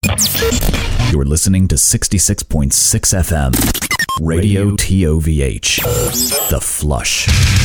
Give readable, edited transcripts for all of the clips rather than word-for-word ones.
You're listening to 66.6 FM, Radio TOVH, The Flush.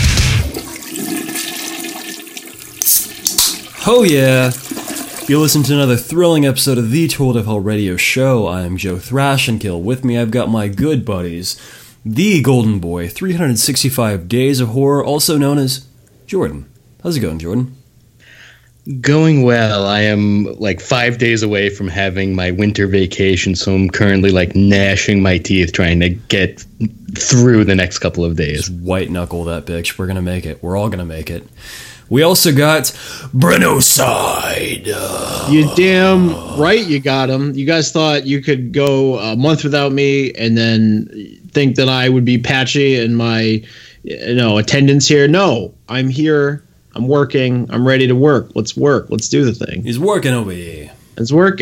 Oh yeah! You listen to another thrilling episode of the Told of Hell Radio Show. I am Joe Thrashenkill. With me, I've got my good buddies, the Golden Boy, 365 Days of Horror, also known as Jordan. How's it going, Jordan? Going well. I am like 5 days away from having my winter vacation, so I'm currently like gnashing my teeth trying to get through the next couple of days. Just white knuckle that bitch. We're gonna make it. We're all gonna make it. We also got Brenocide. You damn right you got him. You guys thought you could go a month without me and then think that I would be patchy in my attendance here. No, I'm here. I'm working. I'm ready to work. Let's work. Let's do the thing. He's working over here. It's work.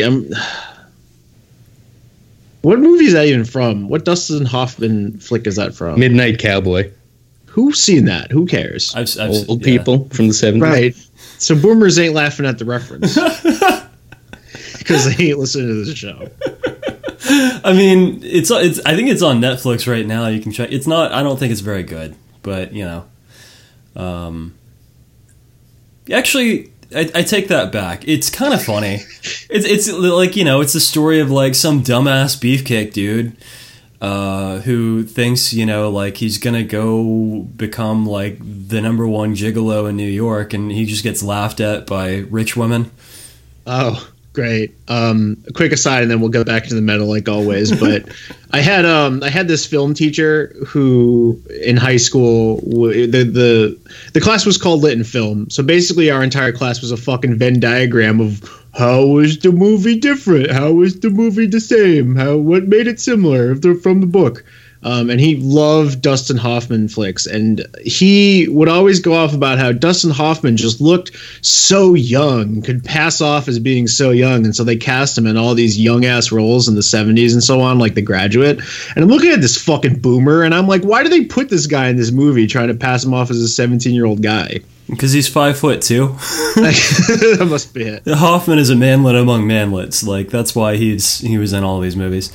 What movie is that even from? What Dustin Hoffman flick is that from? Midnight Cowboy. Who's seen that? Who cares? I've Old people from the 70s. Right. So boomers ain't laughing at the reference. Because they ain't listening to the show. I mean, it's. I think it's on Netflix right now. You can check. It's not. I don't think it's very good, but actually, I take that back. It's kind of funny. It's like it's the story of like some dumbass beefcake dude who thinks like he's gonna go become like the number one gigolo in New York, and he just gets laughed at by rich women. Oh, great. A quick aside, and then we'll go back to the metal like always. But I had this film teacher who in high school the class was called Lit and Film. So basically, our entire class was a fucking Venn diagram of how is the movie different, how is the movie the same, what made it similar from the book. And he loved Dustin Hoffman flicks, and he would always go off about how Dustin Hoffman just looked so young, could pass off as being so young, and so they cast him in all these young-ass roles in the 70s and so on, like The Graduate. And I'm looking at this fucking boomer, and I'm like, why do they put this guy in this movie trying to pass him off as a 17-year-old guy? Because he's 5'2". That must be it. Hoffman is a manlet among manlets. Like, that's why he was in all these movies.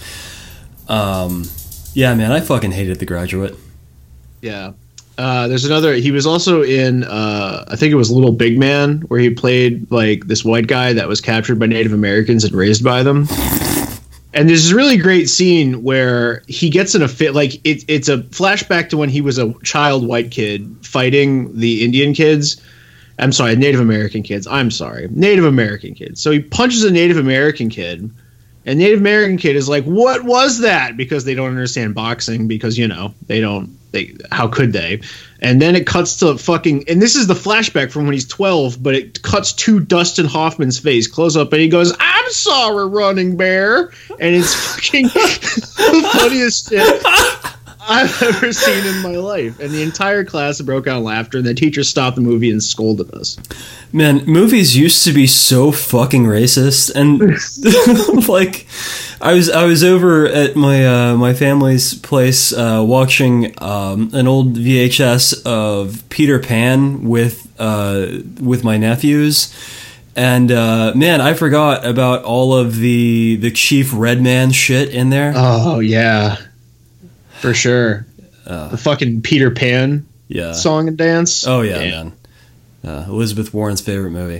Yeah, man, I fucking hated The Graduate. Yeah. There's another. He was also in, I think it was Little Big Man, where he played like this white guy that was captured by Native Americans and raised by them. And there's this really great scene where he gets in a fit. Like it's a flashback to when he was a child white kid fighting the Indian kids. I'm sorry, Native American kids. Native American kids. So he punches a Native American kid. And Native American kid is like, what was that? Because they don't understand boxing because, how could they? And then it cuts to fucking, and this is the flashback from when he's 12, but it cuts to Dustin Hoffman's face, close up, and he goes, I'm sorry, running bear. And it's fucking the funniest shit I've ever seen in my life. And the entire class broke out in laughter, and the teacher stopped the movie and scolded us. Man, movies used to be so fucking racist, and like, I was over at my family's place watching an old VHS of Peter Pan with my nephews, and man, I forgot about all of the Chief Redman shit in there. Oh yeah, for sure. The fucking Peter Pan song and dance. Oh yeah, man. Elizabeth Warren's favorite movie.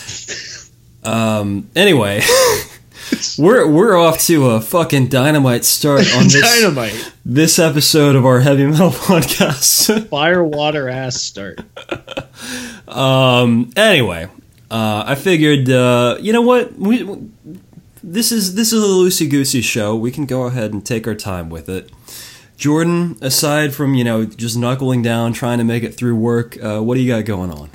Anyway, we're off to a fucking dynamite start on this episode of our heavy metal podcast. Fire, water, ass start. Anyway, I figured, you know what? This is a loosey goosey show. We can go ahead and take our time with it. Jordan, aside from just knuckling down, trying to make it through work, what do you got going on?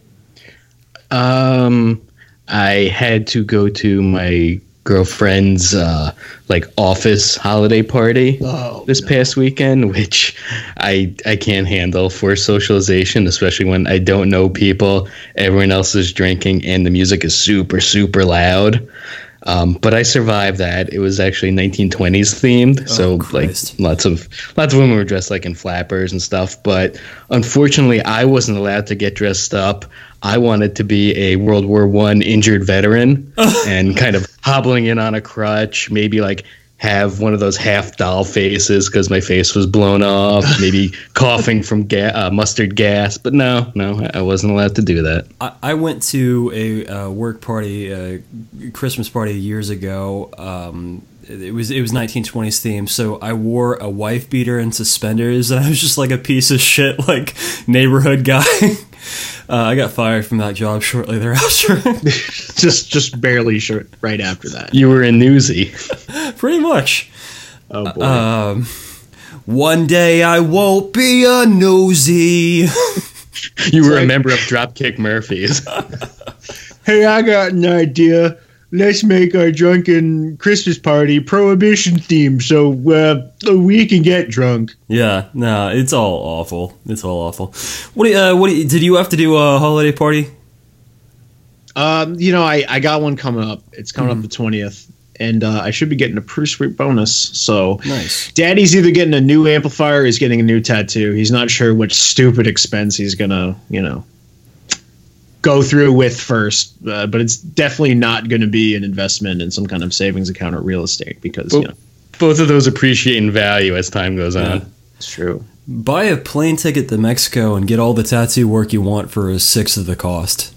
I had to go to my girlfriend's office holiday party this past weekend, which I can't handle for socialization, especially when I don't know people. Everyone else is drinking and the music is super, super loud. But I survived that. It was actually 1920s themed, so Christ. like lots of women were dressed like in flappers and stuff. But unfortunately, I wasn't allowed to get dressed up. I wanted to be a World War I injured veteran and kind of hobbling in on a crutch, maybe like have one of those half doll faces because my face was blown off, maybe coughing from mustard gas. But no, I wasn't allowed to do that. I went to a work party, a Christmas party years ago. It was 1920s themed, so I wore a wife beater and suspenders, and I was just like a piece of shit, like neighborhood guy. I got fired from that job shortly thereafter. just barely short right after that. You were a newsie. Pretty much. Oh boy. One day I won't be a nosy. You were a member of Dropkick Murphys. Hey, I got an idea. Let's make our drunken Christmas party prohibition themed so we can get drunk. Yeah, no, it's all awful. It's all awful. Did you have to do a holiday party? I got one coming up. It's coming up the 20th, and I should be getting a pretty sweet bonus. So Nice. Daddy's either getting a new amplifier or he's getting a new tattoo. He's not sure which stupid expense he's gonna, go through with first, but it's definitely not going to be an investment in some kind of savings account or real estate because Both of those appreciate in value as time goes on. Yeah. it's true. Buy a plane ticket to Mexico and get all the tattoo work you want for a sixth of the cost.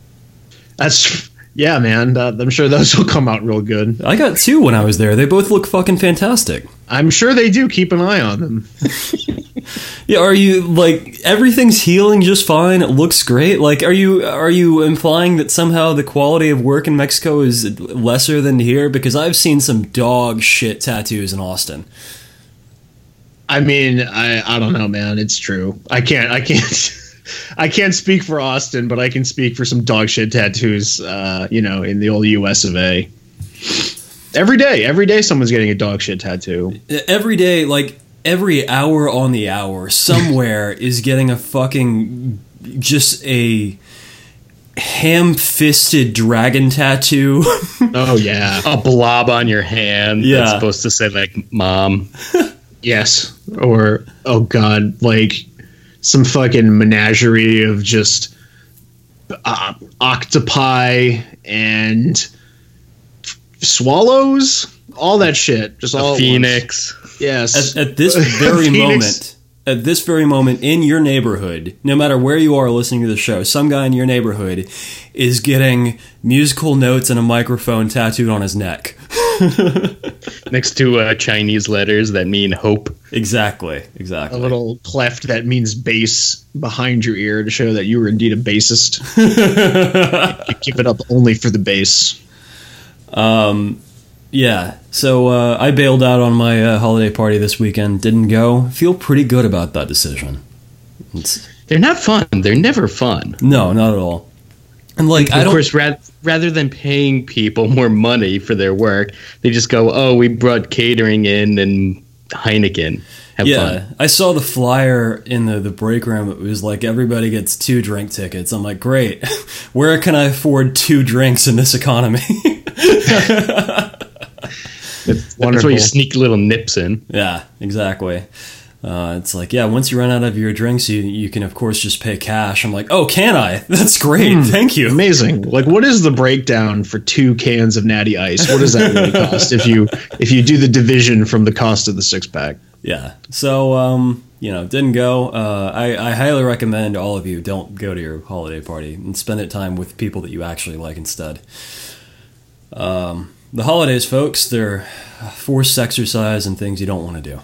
Man. I'm sure those will come out real good. I got two when I was there. They both look fucking fantastic. I'm sure they do. Keep an eye on them. Yeah, are you like everything's healing just fine? It looks great. Like, are you implying that somehow the quality of work in Mexico is lesser than here? Because I've seen some dog shit tattoos in Austin. I mean, I don't know, man. It's true. I can't I can't speak for Austin, but I can speak for some dog shit tattoos. In the old U.S. of A. Every day, someone's getting a dog shit tattoo. Every day, like every hour on the hour, somewhere is getting a fucking just a ham-fisted dragon tattoo. Oh yeah, A blob on your hand that's supposed to say like "mom." yes. Or oh god, like some fucking menagerie of just octopi and swallows, all that shit, just all Phoenix. Yes. At this very moment, at this very moment in your neighborhood, no matter where you are listening to the show, some guy in your neighborhood is getting musical notes and a microphone tattooed on his neck. Next to Chinese letters that mean hope. Exactly. A little cleft that means bass behind your ear to show that you were indeed a bassist. You give it up only for the bass. Yeah, so I bailed out on my holiday party this weekend. Didn't go. Feel pretty good about that decision. They're not fun. They're never fun. No, not at all. And like, Of course, rather than paying people more money for their work, they just go, "Oh, we brought catering in and Heineken. Have fun." I saw the flyer in the break room. It was like everybody gets 2 drink tickets. I'm like, great. Where can I afford 2 drinks in this economy? That's why you sneak little nips in. Yeah, exactly. It's like, once you run out of your drinks, you can, of course, just pay cash. I'm like, oh, can I? That's great. Thank you. Amazing. Like, what is the breakdown for 2 cans of Natty Ice? What does that really cost if you do the division from the cost of the 6-pack? Yeah. So, didn't go. I highly recommend all of you don't go to your holiday party and spend it time with people that you actually like instead. The holidays, folks, they're forced exercise and things you don't want to do.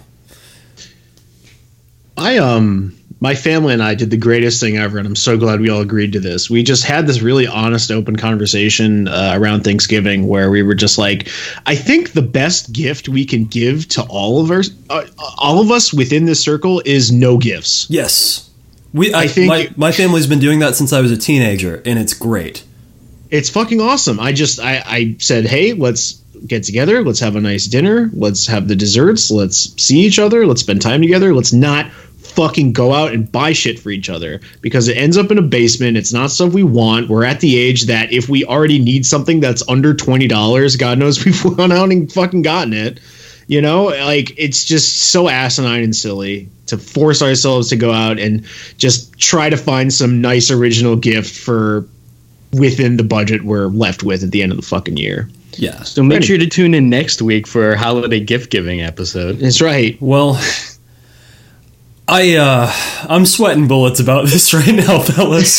My family and I did the greatest thing ever, and I'm so glad we all agreed to this. We just had this really honest, open conversation around Thanksgiving where we were just like, I think the best gift we can give to all of us within this circle is no gifts. Yes. I think my family's been doing that since I was a teenager, and it's great. It's fucking awesome. I said, hey, let's get together. Let's have a nice dinner. Let's have the desserts. Let's see each other. Let's spend time together. Let's not fucking go out and buy shit for each other, because it ends up in a basement. It's not stuff we want. We're at the age that if we already need something that's under $20, God knows we've gone out and fucking gotten it. You know, like, it's just so asinine and silly to force ourselves to go out and just try to find some nice original gift for within the budget we're left with at the end of the fucking year. Yeah. So make sure to tune in next week for our holiday gift giving episode. That's right. Well, I'm sweating bullets about this right now, fellas.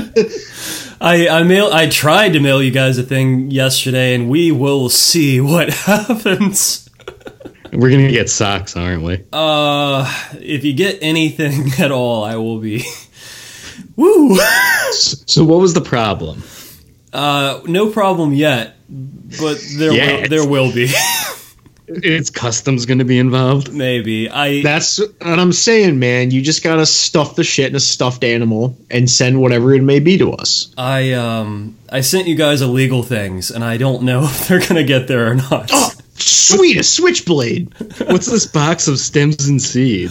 I tried to mail you guys a thing yesterday, and we will see what happens. We're gonna get socks, aren't we? If you get anything at all, I will be. Woo! So what was the problem? No problem yet, but there will be. Is customs gonna be involved? Maybe. That's what I'm saying, man. You just gotta stuff the shit in a stuffed animal and send whatever it may be to us. I sent you guys illegal things, and I don't know if they're gonna get there or not. Oh, sweet, a switchblade. What's this box of stems and seeds?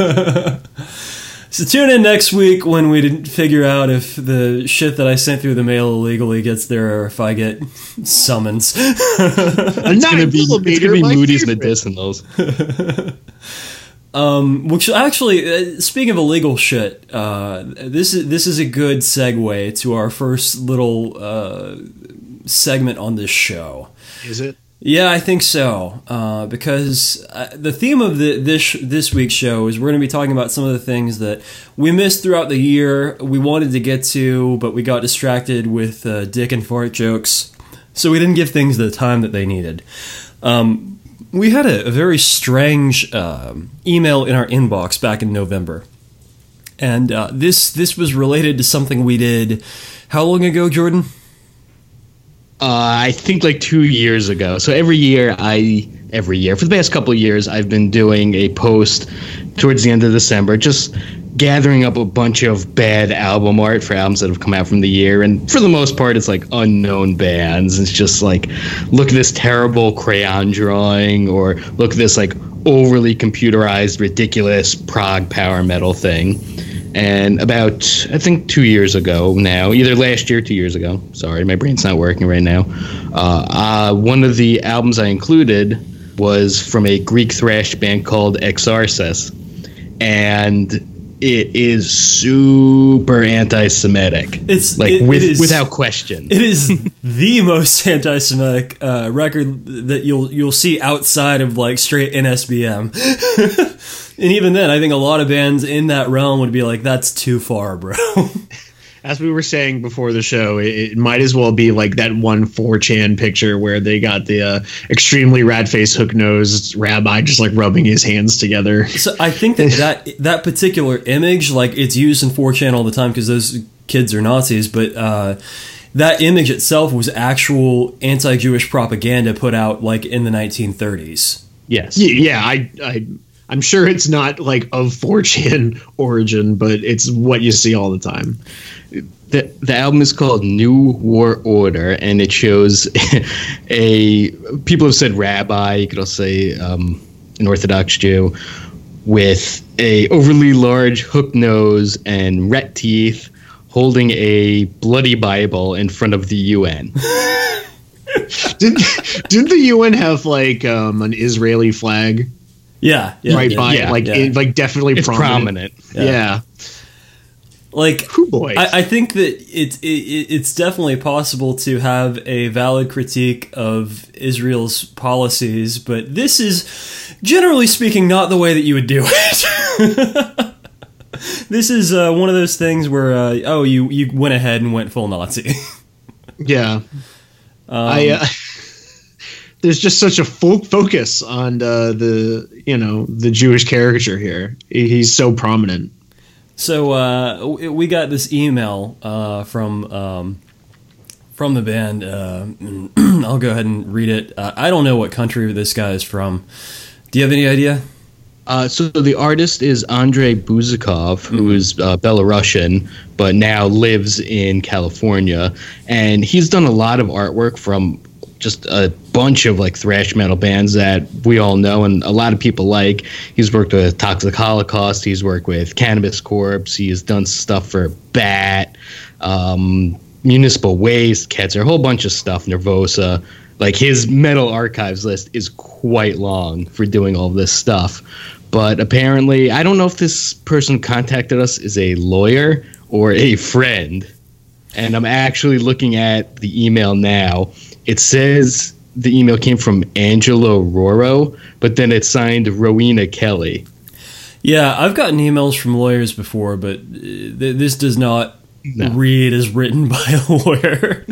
So tune in next week when we figure out if the shit that I sent through the mail illegally gets there, or if I get summons. It's gonna be Moody's Medicinals. Which actually, speaking of illegal shit, this is a good segue to our first little segment on this show. Is it? Yeah, I think so. Because the theme of this week's show is we're going to be talking about some of the things that we missed throughout the year. We wanted to get to, but we got distracted with dick and fart jokes, so we didn't give things the time that they needed. We had a very strange email in our inbox back in November, and this was related to something we did. How long ago, Jordan? I think like 2 years ago. So every year for the past couple of years, I've been doing a post towards the end of December, just gathering up a bunch of bad album art for albums that have come out from the year. And for the most part, it's like unknown bands. It's just like, look at this terrible crayon drawing, or look at this like overly computerized, ridiculous prog power metal thing. And about, I think 2 years ago now, either last year or 2 years ago, sorry, my brain's not working right now, one of the albums I included was from a Greek thrash band called Exarchus. And it is super anti-Semitic. It's like it is, without question. It is the most anti-Semitic record that you'll see outside of like straight NSBM. And even then, I think a lot of bands in that realm would be like, "That's too far, bro." As we were saying before the show, it might as well be like that one 4chan picture where they got the extremely rat-faced, hook-nosed rabbi just like rubbing his hands together. So I think that particular image, like, it's used in 4chan all the time because those kids are Nazis, but that image itself was actual anti-Jewish propaganda put out like in the 1930s. Yes. Yeah, I'm sure it's not like of 4chan origin, but it's what you see all the time. The album is called New War Order, and it shows people have said rabbi, you could also say an Orthodox Jew, with a overly large hook nose and rat teeth, holding a bloody Bible in front of the UN. Didn't the UN have like an Israeli flag? Yeah, right by it, like definitely it's prominent. Yeah. Like, oh boy. I think that it's definitely possible to have a valid critique of Israel's policies, but this is, generally speaking, not the way that you would do it. This is one of those things where, you went ahead and went full Nazi. Yeah. There's just such a focus on the Jewish caricature here. He's so prominent. So we got this email from the band. I'll go ahead and read it. I don't know what country this guy is from. Do you have any idea? So the artist is Andrei Buzikov, who is Belarusian, but now lives in California. And he's done a lot of artwork from just a bunch of like thrash metal bands that we all know and a lot of people like. He's worked with Toxic Holocaust. He's worked with Cannabis Corpse. He has done stuff for Bat, Municipal Waste, Ketzer, a whole bunch of stuff, Nervosa. Like, his metal archives list is quite long for doing all this stuff. But apparently, I don't know if this person contacted us is a lawyer or a friend. And I'm actually looking at the email now. It says the email came from Angelo Roro, but then it's signed Rowena Kelly. Yeah, I've gotten emails from lawyers before, but this does not read as written by a lawyer.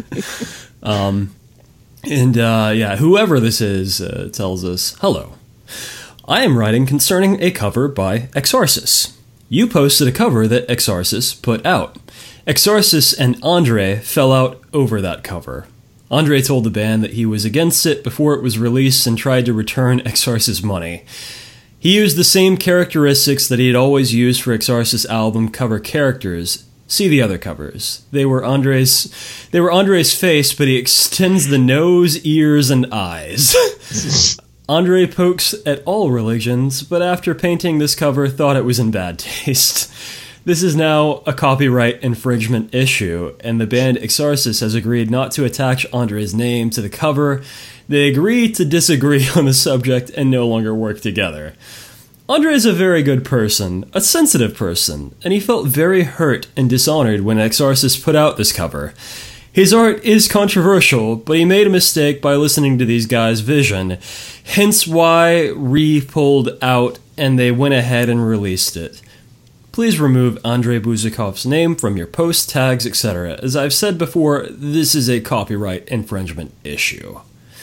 Whoever this is tells us, "Hello. I am writing concerning a cover by Exarsis. You posted a cover that Exarsis put out. Exarsis and Andre fell out over that cover. Andre told the band that he was against it before it was released and tried to return Exarsis money. He used the same characteristics that he had always used for Exarsis album cover characters. See the other covers. They were Andre's face, but he extends the nose, ears, and eyes. Andre pokes at all religions, but after painting this cover, thought it was in bad taste. This is now a copyright infringement issue, and the band Exarsis has agreed not to attach Andre's name to the cover. They agree to disagree on the subject and no longer work together. Andre is a very good person, a sensitive person, and he felt very hurt and dishonored when Exarsis put out this cover. His art is controversial, but he made a mistake by listening to these guys' vision, hence why Re pulled out and they went ahead and released it. Please remove Andrei Buzikov's name from your posts, tags, etc. As I've said before, this is a copyright infringement issue."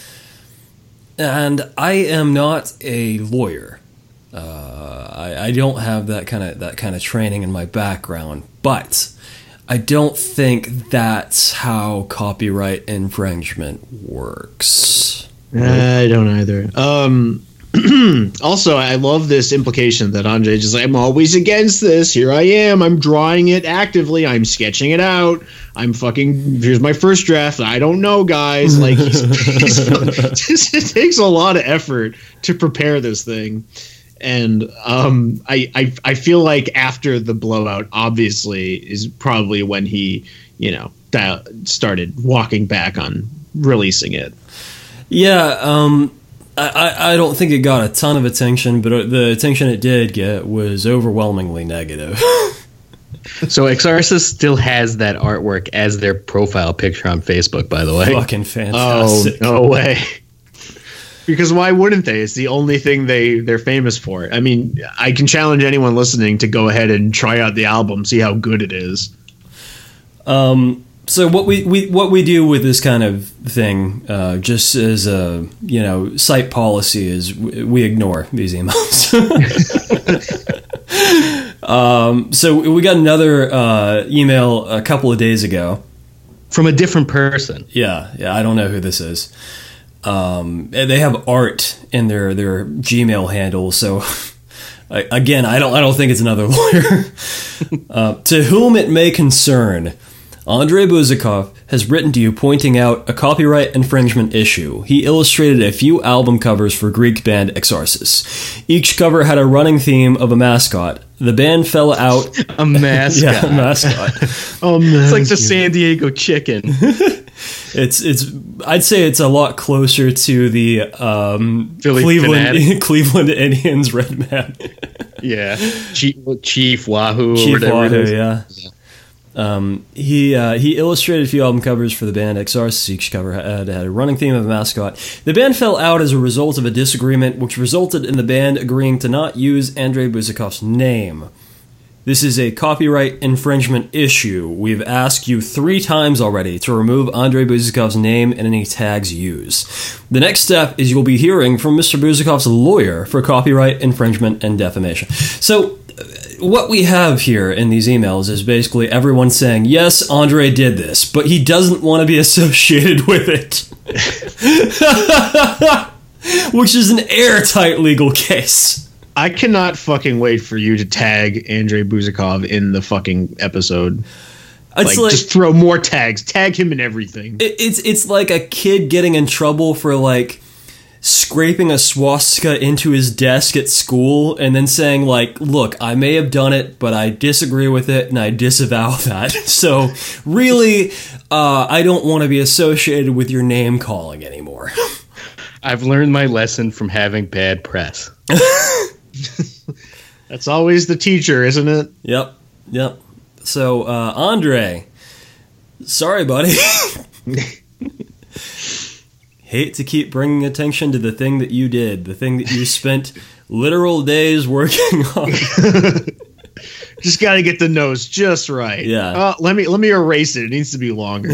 And I am not a lawyer. I don't have that kind of training in my background, but I don't think that's how copyright infringement works. I don't either. Also, I love this implication that Andre just like, I'm always against this. Here I am. I'm drawing it actively. I'm sketching it out. Here's my first draft. I don't know, guys. Like, it takes a lot of effort to prepare this thing. And I feel like after the blowout, obviously, is probably when he, started walking back on releasing it. Yeah, I don't think it got a ton of attention, but the attention it did get was overwhelmingly negative. So Exarsis still has that artwork as their profile picture on Facebook, by the way. Fucking fantastic. Oh, no way. Because why wouldn't they? It's the only thing they're famous for. I mean, I can challenge anyone listening to go ahead and try out the album, see how good it is. So what we do with this kind of thing, just as a site policy, is we ignore these emails. So we got another email a couple of days ago from a different person. Yeah, I don't know who this is. They have art in their Gmail handle, so again, I don't think it's another lawyer. To whom it may concern, Andrei Buzikov has written to you pointing out a copyright infringement issue. He illustrated a few album covers for Greek band Exarsis. Each cover had a running theme of a mascot. The band fell out. A mascot. Yeah, a mascot. It's like the San Diego chicken. It's. I'd say it's a lot closer to the Cleveland Indians red man. Yeah, Chief Wahoo. Chief or whatever Wahoo. it is. Yeah. He illustrated a few album covers for the band Exarsis. Each cover had a running theme of a mascot. The band fell out as a result of a disagreement, which resulted in the band agreeing to not use Andrei Buzikov's name. This is a copyright infringement issue. We've asked you 3 times already to remove Andrei Buzikov's name and any tags used. The next step is you'll be hearing from Mr. Buzikov's lawyer for copyright infringement and defamation. So what we have here in these emails is basically everyone saying, yes, Andre did this, but he doesn't want to be associated with it. Which is an airtight legal case. I cannot fucking wait for you to tag Andrei Buzikov in the fucking episode. It's like just throw more tags, tag him in everything. It's like a kid getting in trouble for like scraping a swastika into his desk at school and then saying like, look, I may have done it, but I disagree with it and I disavow that. So really, I don't want to be associated with your name calling anymore. I've learned my lesson from having bad press. That's always the teacher, isn't it? Yep. So, Andre, sorry, buddy. Hate to keep bringing attention to the thing that you did, the thing that you spent literal days working on. Just got to get the nose just right. Yeah. Let me erase it. It needs to be longer.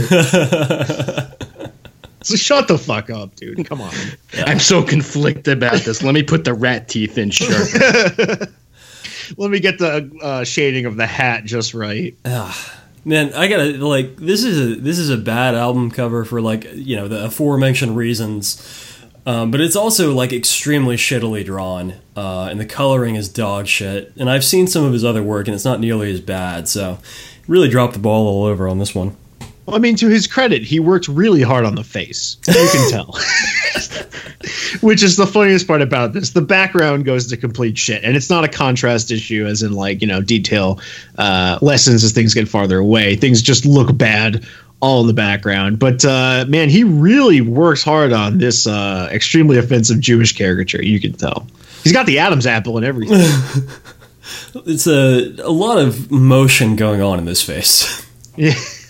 So shut the fuck up, dude. Come on. Yeah. I'm so conflicted about this. Let me put the rat teeth in sharper. Let me get the shading of the hat just right. Man, I gotta like this is a bad album cover for like the aforementioned reasons, but it's also like extremely shittily drawn, and the coloring is dog shit. And I've seen some of his other work, and it's not nearly as bad. So, really dropped the ball all over on this one. Well, I mean, to his credit, he worked really hard on the face. You can tell. Which is the funniest part about this. The background goes to complete shit. And it's not a contrast issue as in like, detail lessons as things get farther away. Things just look bad all in the background. But, man, he really works hard on this extremely offensive Jewish caricature. You can tell. He's got the Adam's apple and everything. It's a lot of motion going on in this face. Yeah.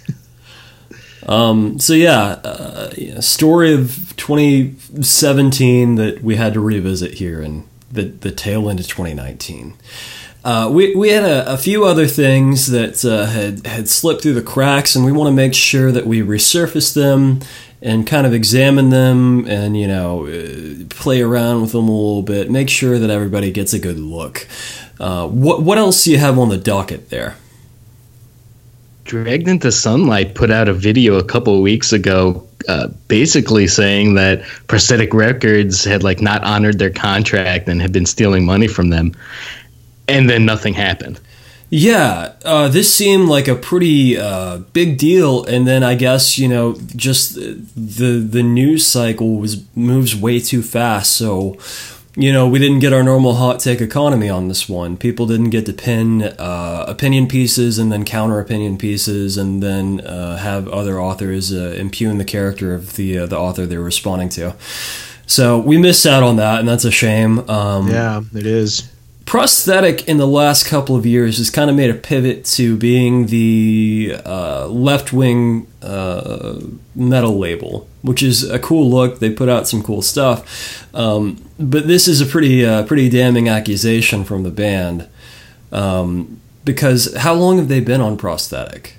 Story of 2017 that we had to revisit here in the tail end of 2019. We had a few other things that had slipped through the cracks, and we want to make sure that we resurface them and kind of examine them and play around with them a little bit, make sure that everybody gets a good look. What else do you have on the docket there? Dragged into Sunlight put out a video a couple of weeks ago, basically saying that Prosthetic Records had like not honored their contract and had been stealing money from them, and then nothing happened. Yeah, this seemed like a pretty big deal, and then I guess just the news cycle moves way too fast, so. We didn't get our normal hot take economy on this one. People didn't get to pin opinion pieces and then counter opinion pieces and then have other authors impugn the character of the author they're responding to. So we missed out on that, and that's a shame. Yeah, it is. Prosthetic in the last couple of years has kind of made a pivot to being the left-wing metal label, which is a cool look. They put out some cool stuff. But this is a pretty damning accusation from the band. Because how long have they been on Prosthetic?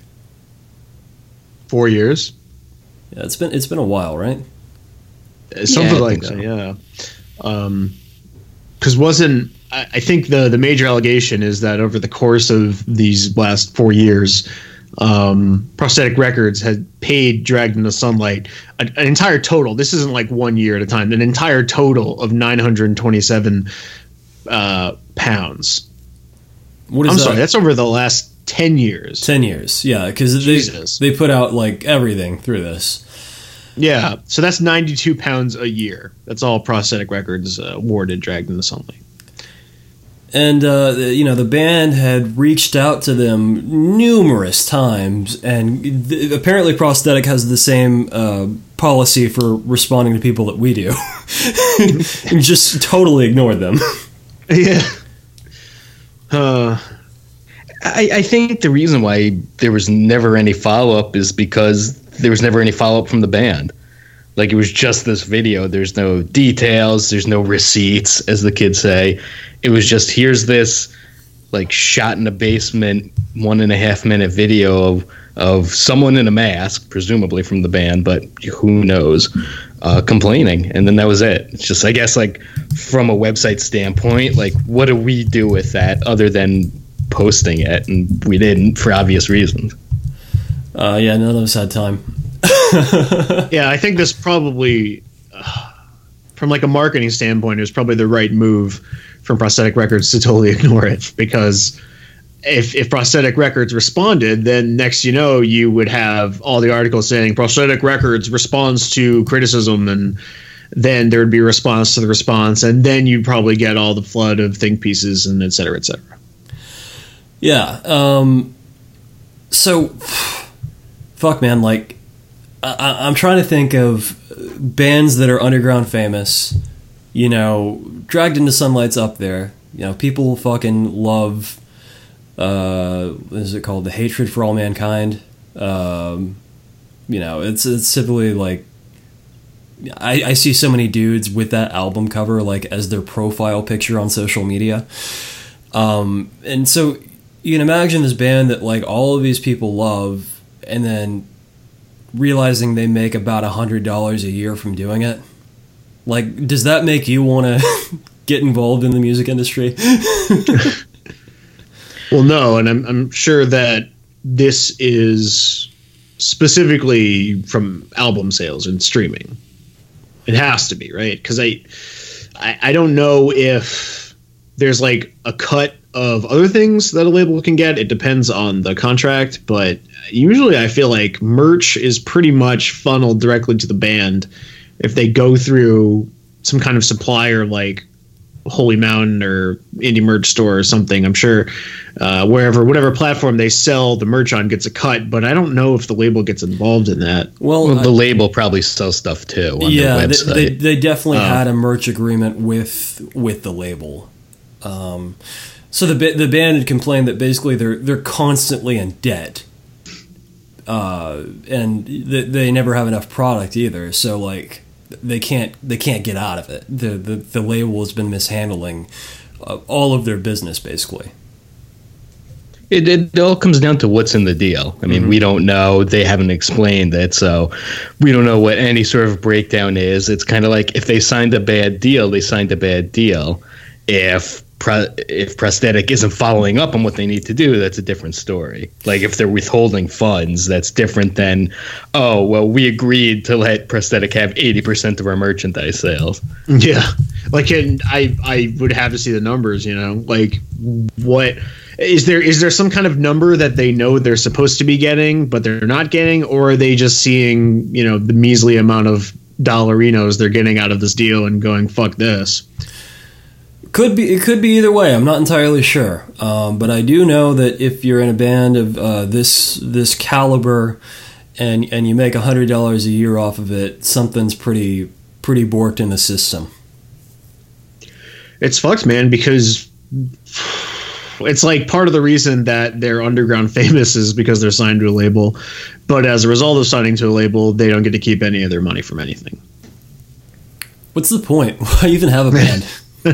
4 years. Yeah, it's been a while, right? Something like that, yeah. Because I think the major allegation is that over the course of these last 4 years, Prosthetic Records had paid Dragged into Sunlight an entire total. This isn't like 1 year at a time. An entire total of £927. What is I'm that? sorry, that's over the last 10 years. 10 years, yeah, because they put out like everything through this. Yeah, so that's £92 a year. That's all Prosthetic Records awarded Dragged into Sunlight. And, the band had reached out to them numerous times, and apparently Prosthetic has the same policy for responding to people that we do. And just totally ignored them. Yeah. I think the reason why there was never any follow-up is because there was never any follow-up from the band. Like, it was just this video. There's no details. There's no receipts, as the kids say. It was just, here's this, like, shot in a basement, 1.5 minute video of someone in a mask, presumably from the band, but who knows, complaining. And then that was it. It's just, I guess, like, from a website standpoint, like, what do we do with that other than posting it? And we didn't, for obvious reasons. Yeah, none of us had time. Yeah, I think this probably, from like a marketing standpoint, it was probably the right move from Prosthetic Records to totally ignore it, because if Prosthetic Records responded, then next you would have all the articles saying Prosthetic Records responds to criticism, and then there would be a response to the response, and then you'd probably get all the flood of think pieces and et cetera, et cetera. Yeah. So, fuck, man. Like, I'm trying to think of bands that are underground famous, Dragged Into Sunlight's up there. People fucking love, what is it called? The Hatred for All Mankind. It's typically like, I see so many dudes with that album cover, like, as their profile picture on social media. And so you can imagine this band that, like, all of these people love, and then realizing they make about $100 a year from doing it. Like, does that make you want to get involved in the music industry? Well, no, and I'm sure that this is specifically from album sales and streaming. It has to be, right? Because I don't know if there's like a cut of other things that a label can get. It depends on the contract, but usually I feel like merch is pretty much funneled directly to the band if they go through some kind of supplier like Holy Mountain or Indie Merch Store or something. I'm sure whatever platform they sell the merch on gets a cut, but I don't know if the label gets involved in that. Well, the label probably sells stuff too on their website. They definitely had a merch agreement with the label. So the band had complained that basically they're constantly in debt, and they never have enough product either. So like they can't get out of it. The label has been mishandling all of their business basically. It all comes down to what's in the deal. I mean, we don't know. They haven't explained it, so we don't know what any sort of breakdown is. It's kind of like if they signed a bad deal, they signed a bad deal. If Prosthetic isn't following up on what they need to do, that's a different story. Like if they're withholding funds, that's different than, oh, well, we agreed to let Prosthetic have 80% of our merchandise sales. Yeah. Like, and I would have to see the numbers, like what is there some kind of number that they know they're supposed to be getting, but they're not getting, or are they just seeing, the measly amount of dollarinos they're getting out of this deal and going, fuck this? It could be either way. I'm not entirely sure, but I do know that if you're in a band of this caliber, and you make $100 a year off of it, something's pretty borked in the system. It's fucked, man, because it's like part of the reason that they're underground famous is because they're signed to a label, but as a result of signing to a label, they don't get to keep any of their money from anything. What's the point? Why even have a band?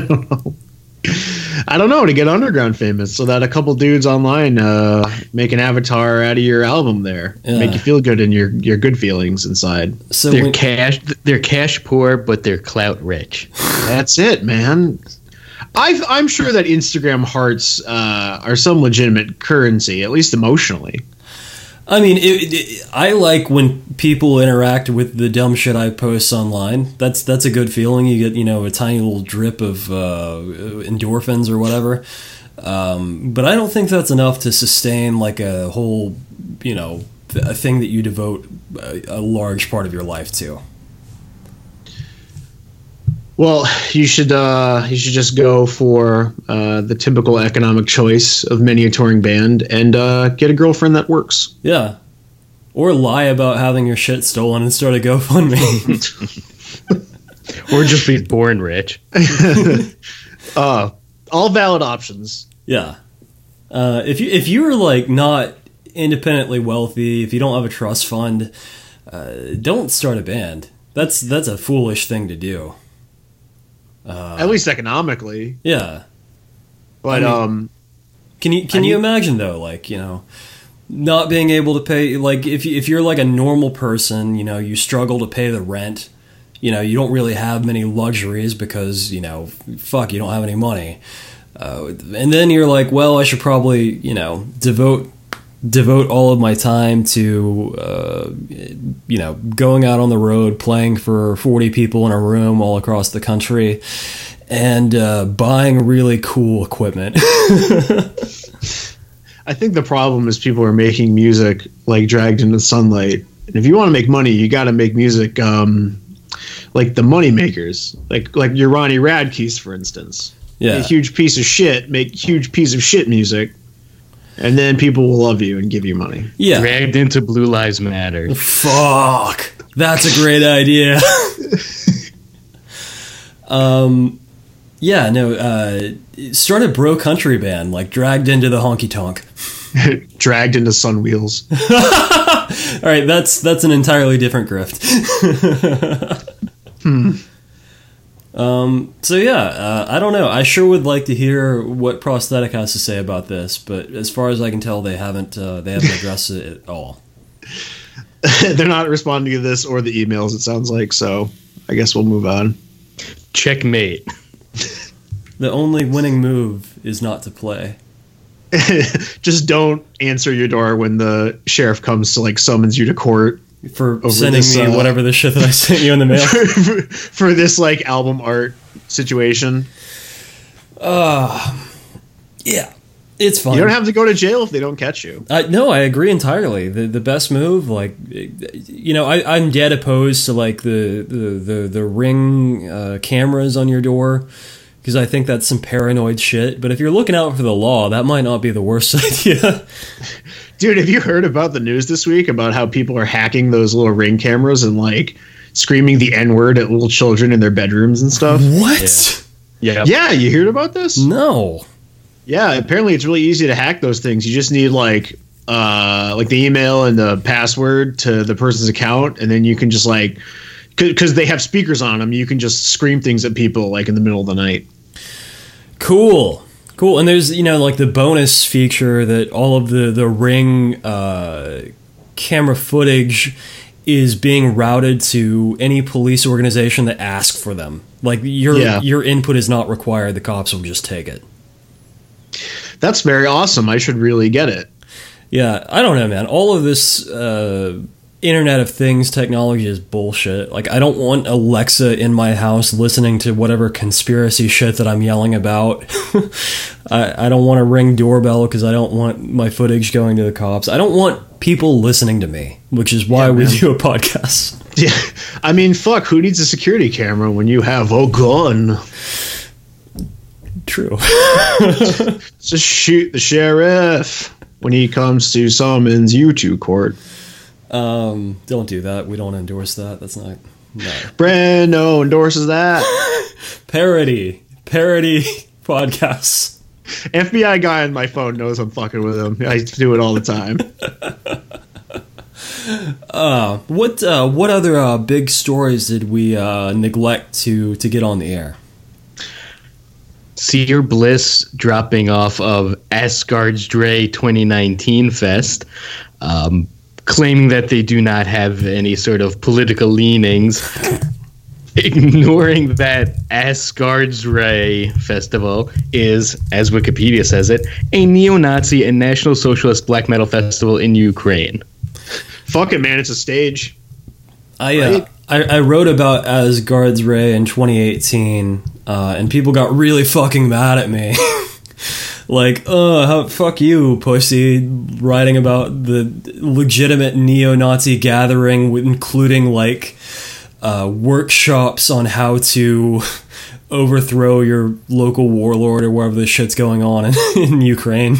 I don't know, to get underground famous so that a couple dudes online make an avatar out of your album there. Yeah. Make you feel good in your good feelings inside. So they're cash poor, but they're clout rich. That's it, man. I'm sure that Instagram hearts are some legitimate currency, at least emotionally. I mean, I like when people interact with the dumb shit I post online. That's a good feeling. You get, a tiny little drip of endorphins or whatever. But I don't think that's enough to sustain like a whole, a thing that you devote a large part of your life to. Well, you should just go for the typical economic choice of many a touring band and get a girlfriend that works. Yeah. Or lie about having your shit stolen and start a GoFundMe. Or just be born rich. All valid options. Yeah. If you're like not independently wealthy, if you don't have a trust fund, don't start a band. That's a foolish thing to do. At least economically. Yeah. But can you imagine though, like, not being able to pay, like if you're like a normal person, you struggle to pay the rent, you don't really have many luxuries because, fuck, you don't have any money. And then you're like, well, I should probably, devote all of my time to, going out on the road, playing for 40 people in a room all across the country, and buying really cool equipment. I think the problem is people are making music like Dragged into Sunlight. And if you want to make money, you got to make music like the money makers, like your Ronnie Radke's, for instance. Yeah. A huge piece of shit, make huge piece of shit music, and then people will love you and give you money. Yeah. Dragged into Blue Lives Matter. Fuck. That's a great idea. Yeah, no, start a bro country band, like Dragged into the Honky Tonk. Dragged into Sun Wheels. All right, that's an entirely different grift. So yeah, I don't know. I sure would like to hear what Prosthetic has to say about this, but as far as I can tell, they haven't addressed it at all. They're not responding to this or the emails, it sounds like, so I guess we'll move on. Checkmate. The only winning move is not to play. Just don't answer your door when the sheriff comes to like summons you to court For sending this, me whatever the shit that I sent you in the mail. for this like album art situation. Yeah, it's fun. You don't have to go to jail if they don't catch you. No, I agree entirely. The best move, like, you know, I'm dead opposed to like the Ring cameras on your door, because I think that's some paranoid shit. But if you're looking out for the law, that might not be the worst idea. Dude, have you heard about the news this week about how people are hacking those little Ring cameras and like screaming the N-word at little children in their bedrooms and stuff? What? Yeah. Yeah, you heard about this? No. Yeah, apparently it's really easy to hack those things. You just need like the email and the password to the person's account, and then you can just like, because they have speakers on them, you can just scream things at people like in the middle of the night. Cool. And there's, you know, like the bonus feature that all of the Ring camera footage is being routed to any police organization that asks for them. Like your input is not required. The cops will just take it. That's very awesome. I should really get it. Yeah, I don't know, man. All of this Internet of Things technology is bullshit. Like, I don't want Alexa in my house listening to whatever conspiracy shit that I'm yelling about. I don't want a Ring doorbell because I don't want my footage going to the cops. I don't want people listening to me, which is why we do a podcast. Yeah, I mean, fuck, who needs a security camera when you have a gun? True. Just shoot the sheriff when he comes to summons you to court. Don't do that. We don't endorse that. That's not. No. Brando endorses that. Parody podcasts. FBI guy on my phone knows I'm fucking with him. I do it all the time. What other big stories did we neglect to get on the air? Seer Bliss dropping off of Asgard's Dre 2019 Fest, claiming that they do not have any sort of political leanings, ignoring that Asgard's Dre Festival is, as Wikipedia says it, a neo-Nazi and National Socialist black metal festival in Ukraine. Fuck it, man. It's a stage. I wrote about Asgard's Ray in 2018, and people got really fucking mad at me. Like, fuck you, pussy, writing about the legitimate neo-Nazi gathering, including, like, workshops on how to overthrow your local warlord or whatever the shit's going on in Ukraine.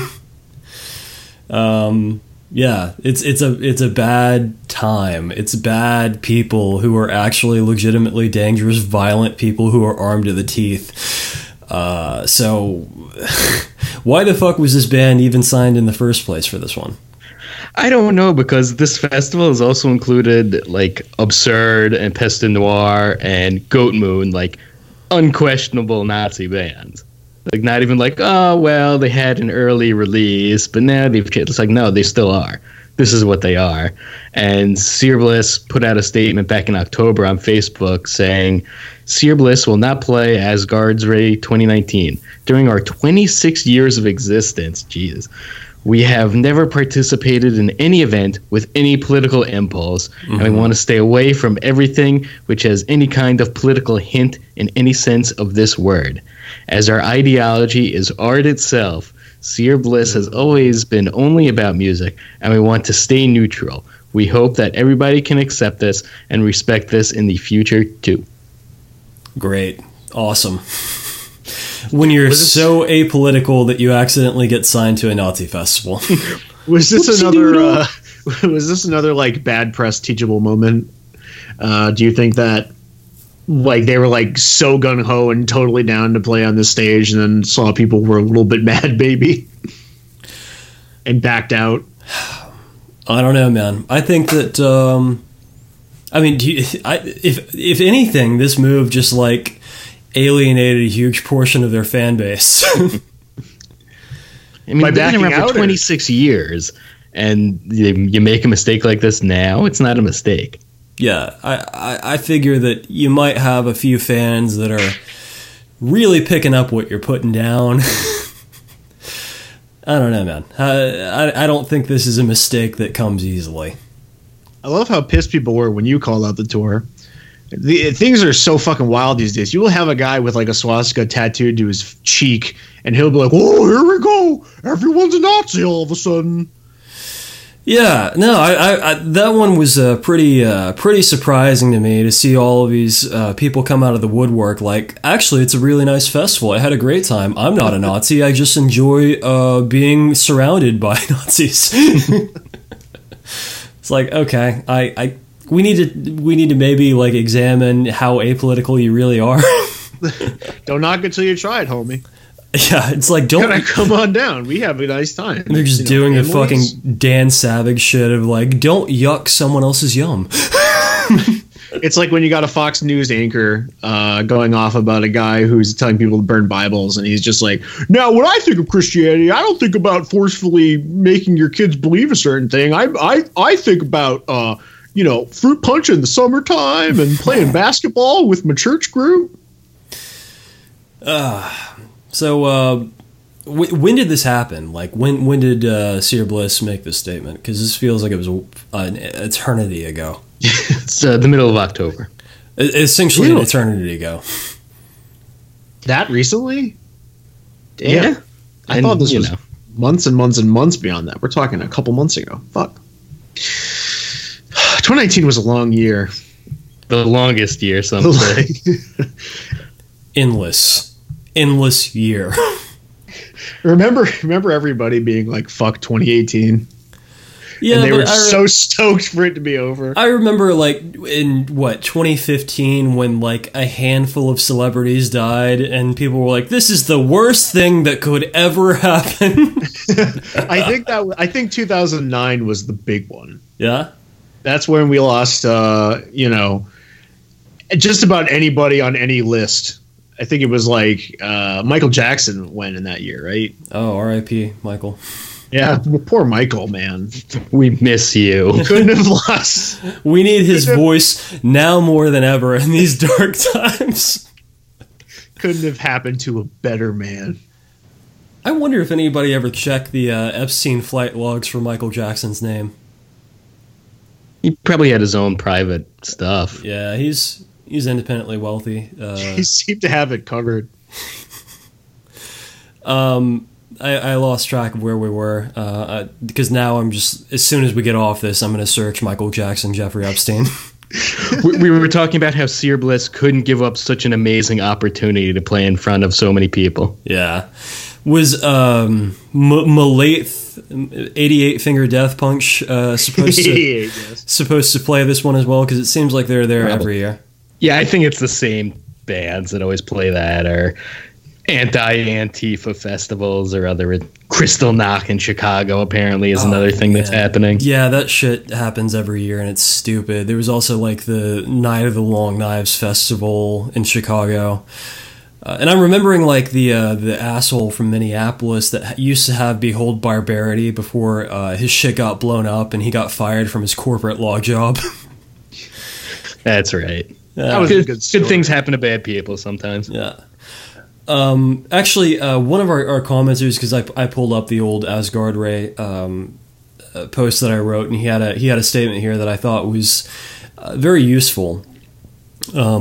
Yeah, it's a bad time. It's bad people who are actually legitimately dangerous, violent people who are armed to the teeth. So why the fuck was this band even signed in the first place for this one? I don't know, because this festival has also included like Absurd and Peste Noir and Goat Moon, like unquestionable Nazi bands. Like, not even like, oh, well, they had an early release, but now they've changed. It's like, no, they still are. This is what they are. And Seer Bliss put out a statement back in October on Facebook saying, Seer Bliss will not play Asgard's Ray 2019. During our 26 years of existence, Jesus, we have never participated in any event with any political impulse, and we want to stay away from everything which has any kind of political hint in any sense of this word. As our ideology is art itself, Seer Bliss has always been only about music, and we want to stay neutral. We hope that everybody can accept this and respect this in the future, too. Great. Awesome. When you're so apolitical that you accidentally get signed to a Nazi festival. Was this another was this another like bad press teachable moment? Do you think that like they were like so gung ho and totally down to play on the stage, and then saw people were a little bit mad, baby, and backed out? I don't know, man. I think that I mean, if anything, this move just like alienated a huge portion of their fan base. I mean, they've been around for 26 years, and you make a mistake like this now, it's not a mistake. Yeah, I figure that you might have a few fans that are really picking up what you're putting down. I don't know, man. I don't think this is a mistake that comes easily. I love how pissed people were when you called out the tour. Things are so fucking wild these days. You will have a guy with like a swastika tattooed to his cheek, and he'll be like, "Oh, here we go! Everyone's a Nazi all of a sudden." Yeah, no, I that one was pretty surprising to me to see all of these people come out of the woodwork. Like, actually, it's a really nice festival. I had a great time. I'm not a Nazi. I just enjoy being surrounded by Nazis. It's like, okay, we need to maybe like examine how apolitical you really are. Don't knock it till you try it, homie. Yeah, it's like, don't come on down. We have a nice time. They're just doing the fucking Dan Savage shit of like, don't yuck someone else's yum. It's like when you got a Fox News anchor going off about a guy who's telling people to burn Bibles, and he's just like, now when I think of Christianity, I don't think about forcefully making your kids believe a certain thing. I think about fruit punch in the summertime and playing basketball with my church group. So when did this happen? Like, when did Seer Bliss make this statement? Because this feels like it was an eternity ago. It's the middle of October. Essentially an eternity ago. That recently? Damn. Yeah. I thought this was months and months and months beyond that. We're talking a couple months ago. Fuck. 2019 was a long year. The longest year, some say. Endless year. Remember everybody being like, fuck 2018. Yeah, and they were so stoked for it to be over. I remember like in 2015 when like a handful of celebrities died and people were like, this is the worst thing that could ever happen. I think 2009 was the big one. Yeah. That's when we lost just about anybody on any list. I think it was like Michael Jackson went in that year, right? Oh, R.I.P. Michael. Yeah, poor Michael, man. We miss you. Couldn't have lost. We need his voice now more than ever in these dark times. Couldn't have happened to a better man. I wonder if anybody ever checked the Epstein flight logs for Michael Jackson's name. He probably had his own private stuff. Yeah, he's independently wealthy. He seemed to have it covered. I lost track of where we were because now I'm just, as soon as we get off this, I'm going to search Michael Jackson, Jeffrey Epstein. we were talking about how Seer Bliss couldn't give up such an amazing opportunity to play in front of so many people. Yeah. Was Malaith 88 Finger Death Punch supposed to play this one as well? Because it seems like they're there every year. Yeah, I think it's the same bands that always play that, or anti-Antifa festivals, or other Crystal Knock in Chicago apparently is another thing that's happening. Yeah, that shit happens every year and it's stupid. There was also like the Night of the Long Knives Festival in Chicago. And I'm remembering like the asshole from Minneapolis that used to have Behold Barbarity before his shit got blown up and he got fired from his corporate law job. That's right. That was a good things happen to bad people sometimes. Yeah. Actually, one of our commenters, because I pulled up the old Asgard Ray post that I wrote, and he had a statement here that I thought was very useful.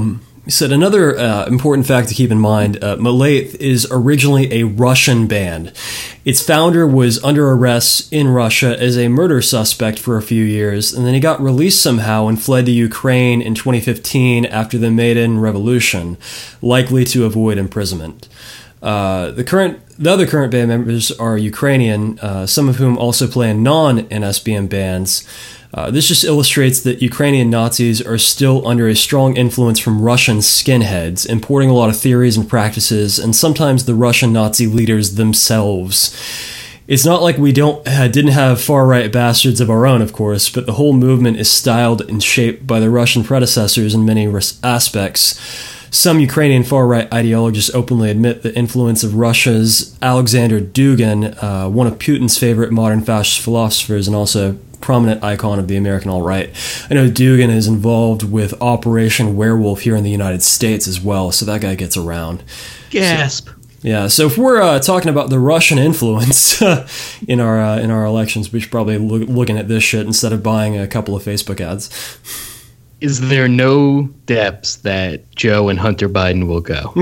He said another important fact to keep in mind, Malaith is originally a Russian band. Its founder was under arrest in Russia as a murder suspect for a few years, and then he got released somehow and fled to Ukraine in 2015 after the Maidan Revolution, likely to avoid imprisonment. The other current band members are Ukrainian, some of whom also play in non-NSBM bands. This just illustrates that Ukrainian Nazis are still under a strong influence from Russian skinheads, importing a lot of theories and practices, and sometimes the Russian Nazi leaders themselves. It's not like we didn't have far-right bastards of our own, of course, but the whole movement is styled and shaped by the Russian predecessors in many aspects. Some Ukrainian far-right ideologists openly admit the influence of Russia's Alexander Dugin, one of Putin's favorite modern fascist philosophers and also prominent icon of the American alt-right. I know Dugin is involved with Operation Werewolf here in the United States as well, so that guy gets around. Gasp. So if we're talking about the Russian influence in our elections, we should probably looking at this shit instead of buying a couple of Facebook ads. Is there no depths that Joe and Hunter Biden will go?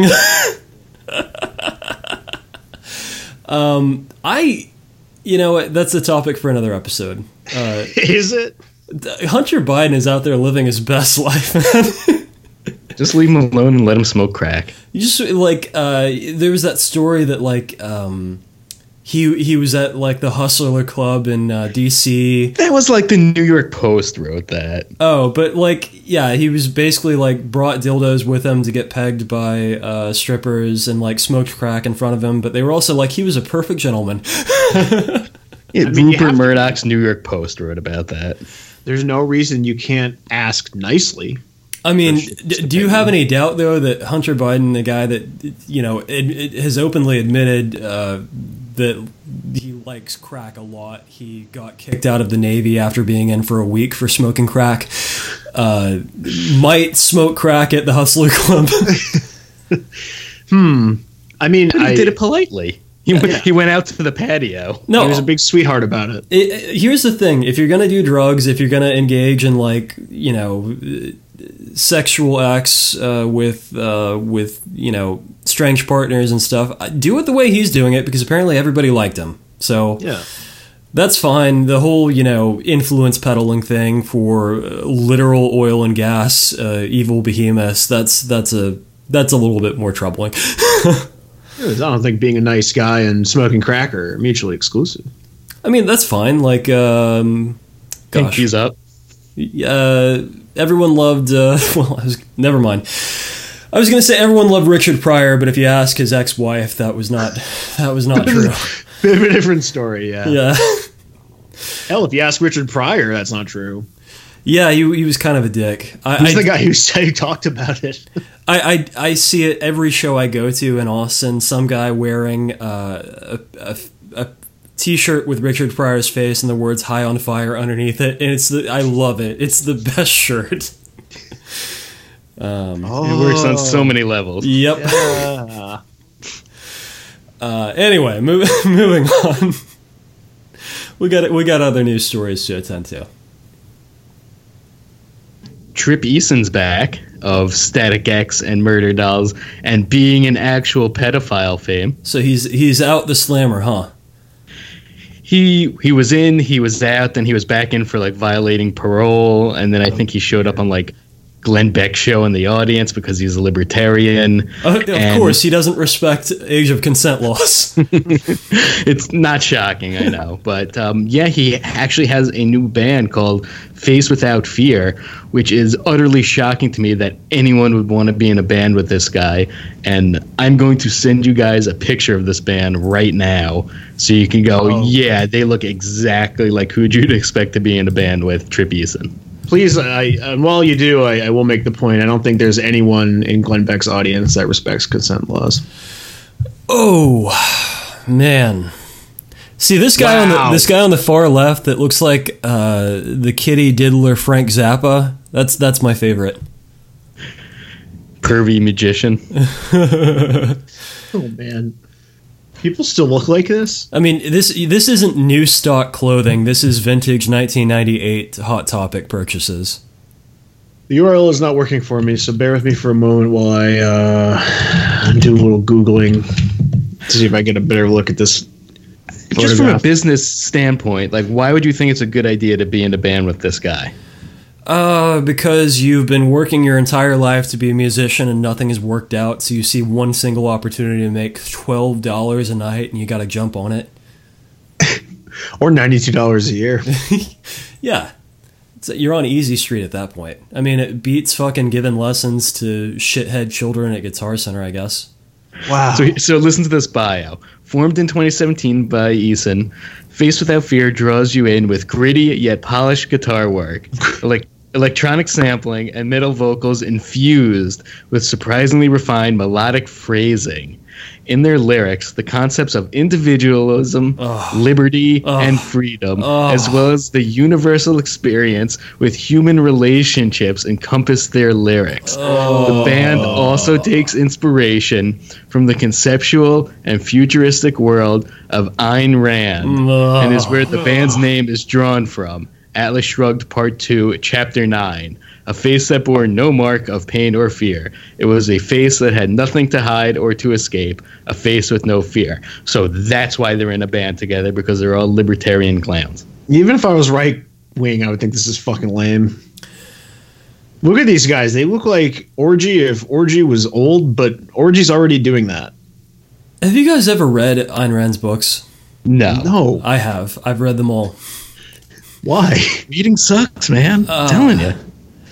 That's a topic for another episode. Is it? Hunter Biden is out there living his best life, man. Just leave him alone and let him smoke crack. You just there was that story that he was at the Hustler Club in DC. That was the New York Post wrote that. Oh, but he was basically brought dildos with him to get pegged by strippers and smoked crack in front of him. But they were also he was a perfect gentleman. Rupert Murdoch's New York Post wrote about that. There's no reason you can't ask nicely. I mean, do you have any doubt, though, that Hunter Biden, the guy that, has openly admitted that he likes crack a lot, he got kicked out of the Navy after being in for a week for smoking crack, might smoke crack at the Hustler Club? I mean, he did it politely. He went out to the patio. No, he was a big sweetheart about it. Here's the thing: if you're gonna do drugs, if you're gonna engage in sexual acts with strange partners and stuff, do it the way he's doing it, because apparently everybody liked him. So yeah, that's fine. The whole influence peddling thing for literal oil and gas evil behemoths, that's a little bit more troubling. I don't think being a nice guy and smoking crack are mutually exclusive. I mean, that's fine. Pinkies up. Everyone loved. Never mind. I was going to say everyone loved Richard Pryor, but if you ask his ex-wife, that was not true. Bit of a different story. Yeah. Yeah. Hell, if you ask Richard Pryor, that's not true. Yeah, he was kind of a dick. He's the guy who talked about it. I see it every show I go to in Austin. Some guy wearing a T-shirt with Richard Pryor's face and the words "High on Fire" underneath it, and I love it. It's the best shirt. It works on so many levels. Yep. Yeah. Anyway, moving on. We got other news stories to attend to. Trip Eason's back of Static X and Murder Dolls and being an actual pedophile fame. So he's out the slammer, huh? He was in, he was out, then he was back in for violating parole, and then I think he showed up on Glenn Beck's show in the audience because he's a libertarian. Of course, he doesn't respect age of consent laws. It's not shocking, I know. But he actually has a new band called Face Without Fear, which is utterly shocking to me that anyone would want to be in a band with this guy. And I'm going to send you guys a picture of this band right now so you can go, yeah, they look exactly like who you'd expect to be in a band with Trip Eason. Please, while you do, I will make the point. I don't think there's anyone in Glenn Beck's audience that respects consent laws. Oh, man. See, this guy on the far left that looks like the kitty diddler Frank Zappa. That's my favorite. Pervy magician. Oh man, people still look like this. I mean, this isn't new stock clothing. This is vintage 1998 Hot Topic purchases. The URL is not working for me, so bear with me for a moment while I do a little Googling to see if I get a better look at this. Just from a business standpoint, like, why would you think it's a good idea to be in a band with this guy? Because you've been working your entire life to be a musician and nothing has worked out, so you see one single opportunity to make $12 a night and you got to jump on it. Or $92 a year. Yeah. You're on easy street at that point. I mean, it beats fucking giving lessons to shithead children at Guitar Center, I guess. Wow. So listen to this bio. Formed in 2017 by Eason, Face Without Fear draws you in with gritty yet polished guitar work, electronic sampling, and middle vocals infused with surprisingly refined melodic phrasing. In their lyrics, the concepts of individualism, liberty, and freedom, as well as the universal experience with human relationships, encompass their lyrics. The band also takes inspiration from the conceptual and futuristic world of Ayn Rand, and is where the band's name is drawn from. Atlas Shrugged Part 2, Chapter 9. A face that bore no mark of pain or fear. It was a face that had nothing to hide or to escape. A face with no fear. So that's why they're in a band together, because they're all libertarian clowns. Even if I was right wing, I would think this is fucking lame. Look at these guys. They look like Orgy if Orgy was old, but Orgy's already doing that. Have you guys ever read Ayn Rand's books? No. I have. I've read them all. Why? Reading sucks, man. I'm telling you.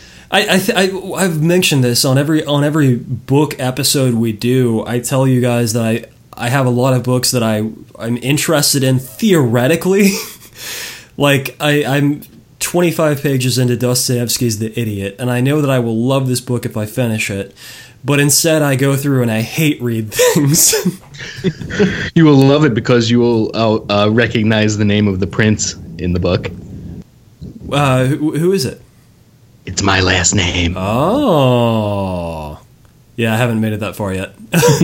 I've mentioned this on every book episode we do. I tell you guys that I have a lot of books that I'm interested in theoretically. Like I'm 25 pages into Dostoevsky's The Idiot, and I know that I will love this book if I finish it. But instead, I go through and I hate read things. You will love it because you will recognize the name of the prince in the book. Who is it? It's my last name. Oh. Yeah, I haven't made it that far yet.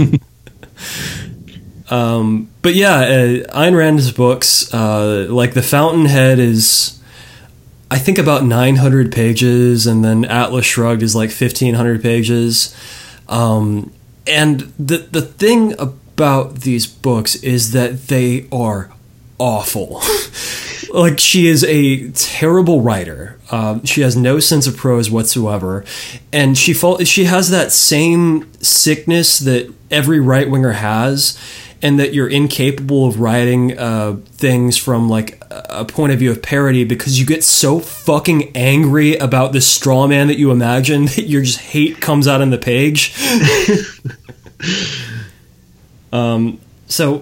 But yeah, Ayn Rand's books, like The Fountainhead is, I think, about 900 pages, and then Atlas Shrugged is like 1,500 pages. And the thing about these books is that they are awful. Like, she is a terrible writer. She has no sense of prose whatsoever, and she has that same sickness that every right winger has, and that you're incapable of writing things from like a point of view of parody because you get so fucking angry about this straw man that you imagine that your just hate comes out on the page. So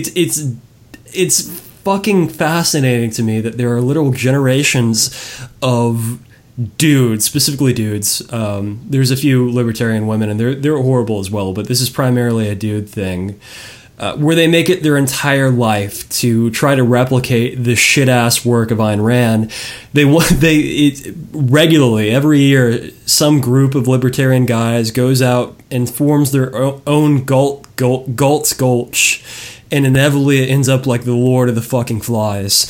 it's fucking fascinating to me that there are literal generations of dudes, specifically dudes. There's a few libertarian women, and they're horrible as well, but this is primarily a dude thing, where they make it their entire life to try to replicate the shit-ass work of Ayn Rand. Regularly, every year, some group of libertarian guys goes out and forms their own Galt's Gulch, and inevitably it ends up like the Lord of the fucking Flies.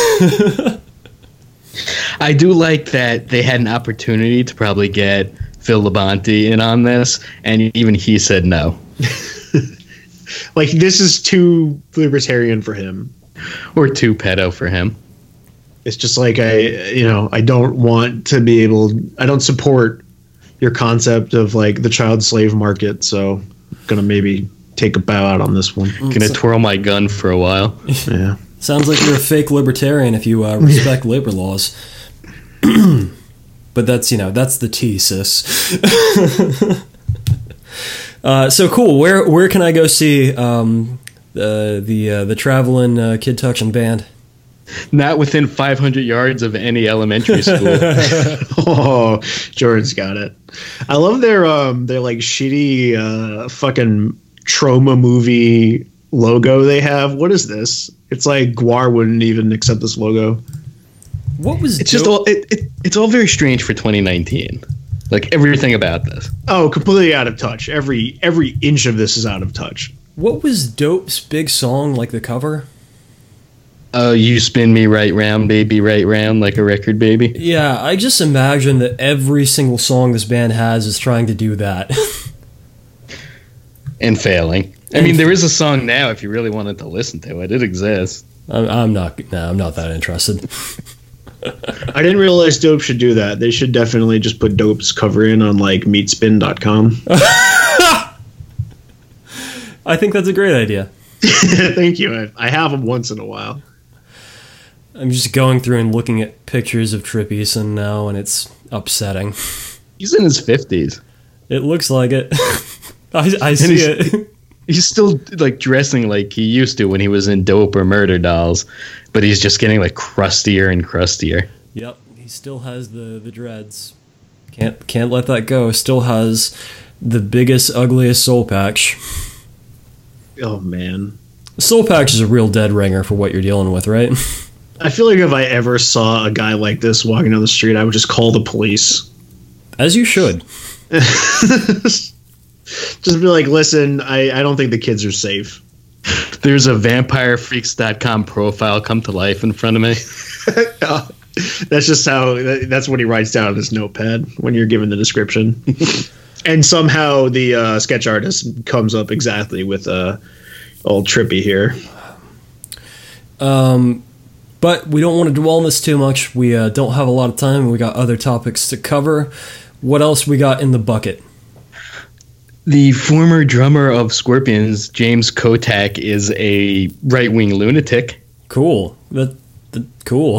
I do like that they had an opportunity to probably get Phil Labonte in on this, and even he said no. Like, this is too libertarian for him. Or too pedo for him. It's just like, I don't want to be able, I don't support your concept of like the child slave market, so I'm going to maybe take a bow out on this one. Gonna twirl my gun for a while. Yeah. Sounds like you're a fake libertarian if you respect labor laws. But that's the tea, sis. So cool. Where can I go see the traveling kid touching band? Not within 500 yards of any elementary school. Oh, Jordan's got it. I love their like shitty fucking trauma movie logo they have. What is this? It's like Gwar wouldn't even accept this logo. What was it's just all it's all very strange for 2019. Like everything about this. Oh, completely out of touch. Every inch of this is out of touch. What was Dope's big song, like the cover? You spin me right round, baby, right round, like a record, baby. Yeah, I just imagine that every single song this band has is trying to do that. And failing. I mean, there is a song now if you really wanted to listen to it. It exists. I'm not that interested. I didn't realize Dope should do that. They should definitely just put Dope's cover in on like meatspin.com. I think that's a great idea. Thank you. I have them once in a while. I'm just going through and looking at pictures of Trip Eason now, and it's upsetting. He's in his 50s. It looks like it. I see it. He's still like dressing like he used to when he was in Dope or Murder Dolls, but he's just getting like crustier and crustier. Yep, he still has the dreads. Can't let that go. Still has the biggest, ugliest soul patch. Oh man, soul patch is a real dead ringer for what you're dealing with, right? I feel like if I ever saw a guy like this walking down the street, I would just call the police. As you should. Just be like, listen, I don't think the kids are safe. There's a vampirefreaks.com profile come to life in front of me. That's just that's what he writes down on his notepad when you're given the description. And somehow the sketch artist comes up exactly with old Trippy here. But we don't want to dwell on this too much. We don't have a lot of time. We got other topics to cover. What else we got in the bucket? The former drummer of Scorpions, James Kotak, is a right-wing lunatic. Cool. Cool.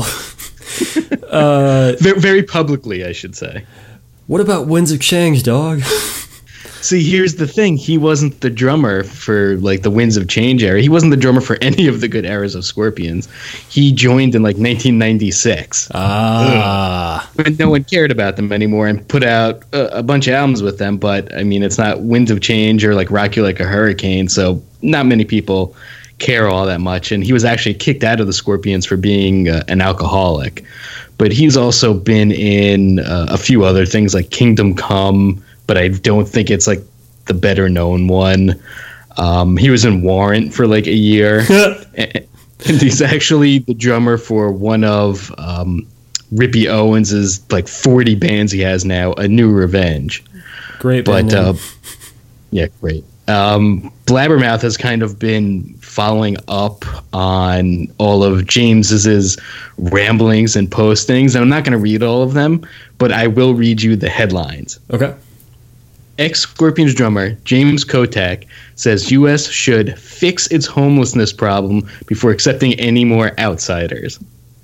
Very publicly, I should say. What about Winds of Change, dog? See, here's the thing. He wasn't the drummer for, like, the Winds of Change era. He wasn't the drummer for any of the good eras of Scorpions. He joined in, like, 1996. When no one cared about them anymore and put out a bunch of albums with them. But, I mean, it's not Winds of Change or, like, Rock You Like a Hurricane, so not many people care all that much. And he was actually kicked out of the Scorpions for being an alcoholic. But he's also been in a few other things, like Kingdom Come, but I don't think it's like the better known one. He was in Warrant for like a year. And he's actually the drummer for one of Rippy Owens's like 40 bands he has now, A New Revenge. Great band name. Yeah, great. Blabbermouth has kind of been following up on all of James's ramblings and postings, and I'm not going to read all of them, but I will read you the headlines. Okay. Ex-Scorpions drummer James Kotak says U.S. should fix its homelessness problem before accepting any more outsiders.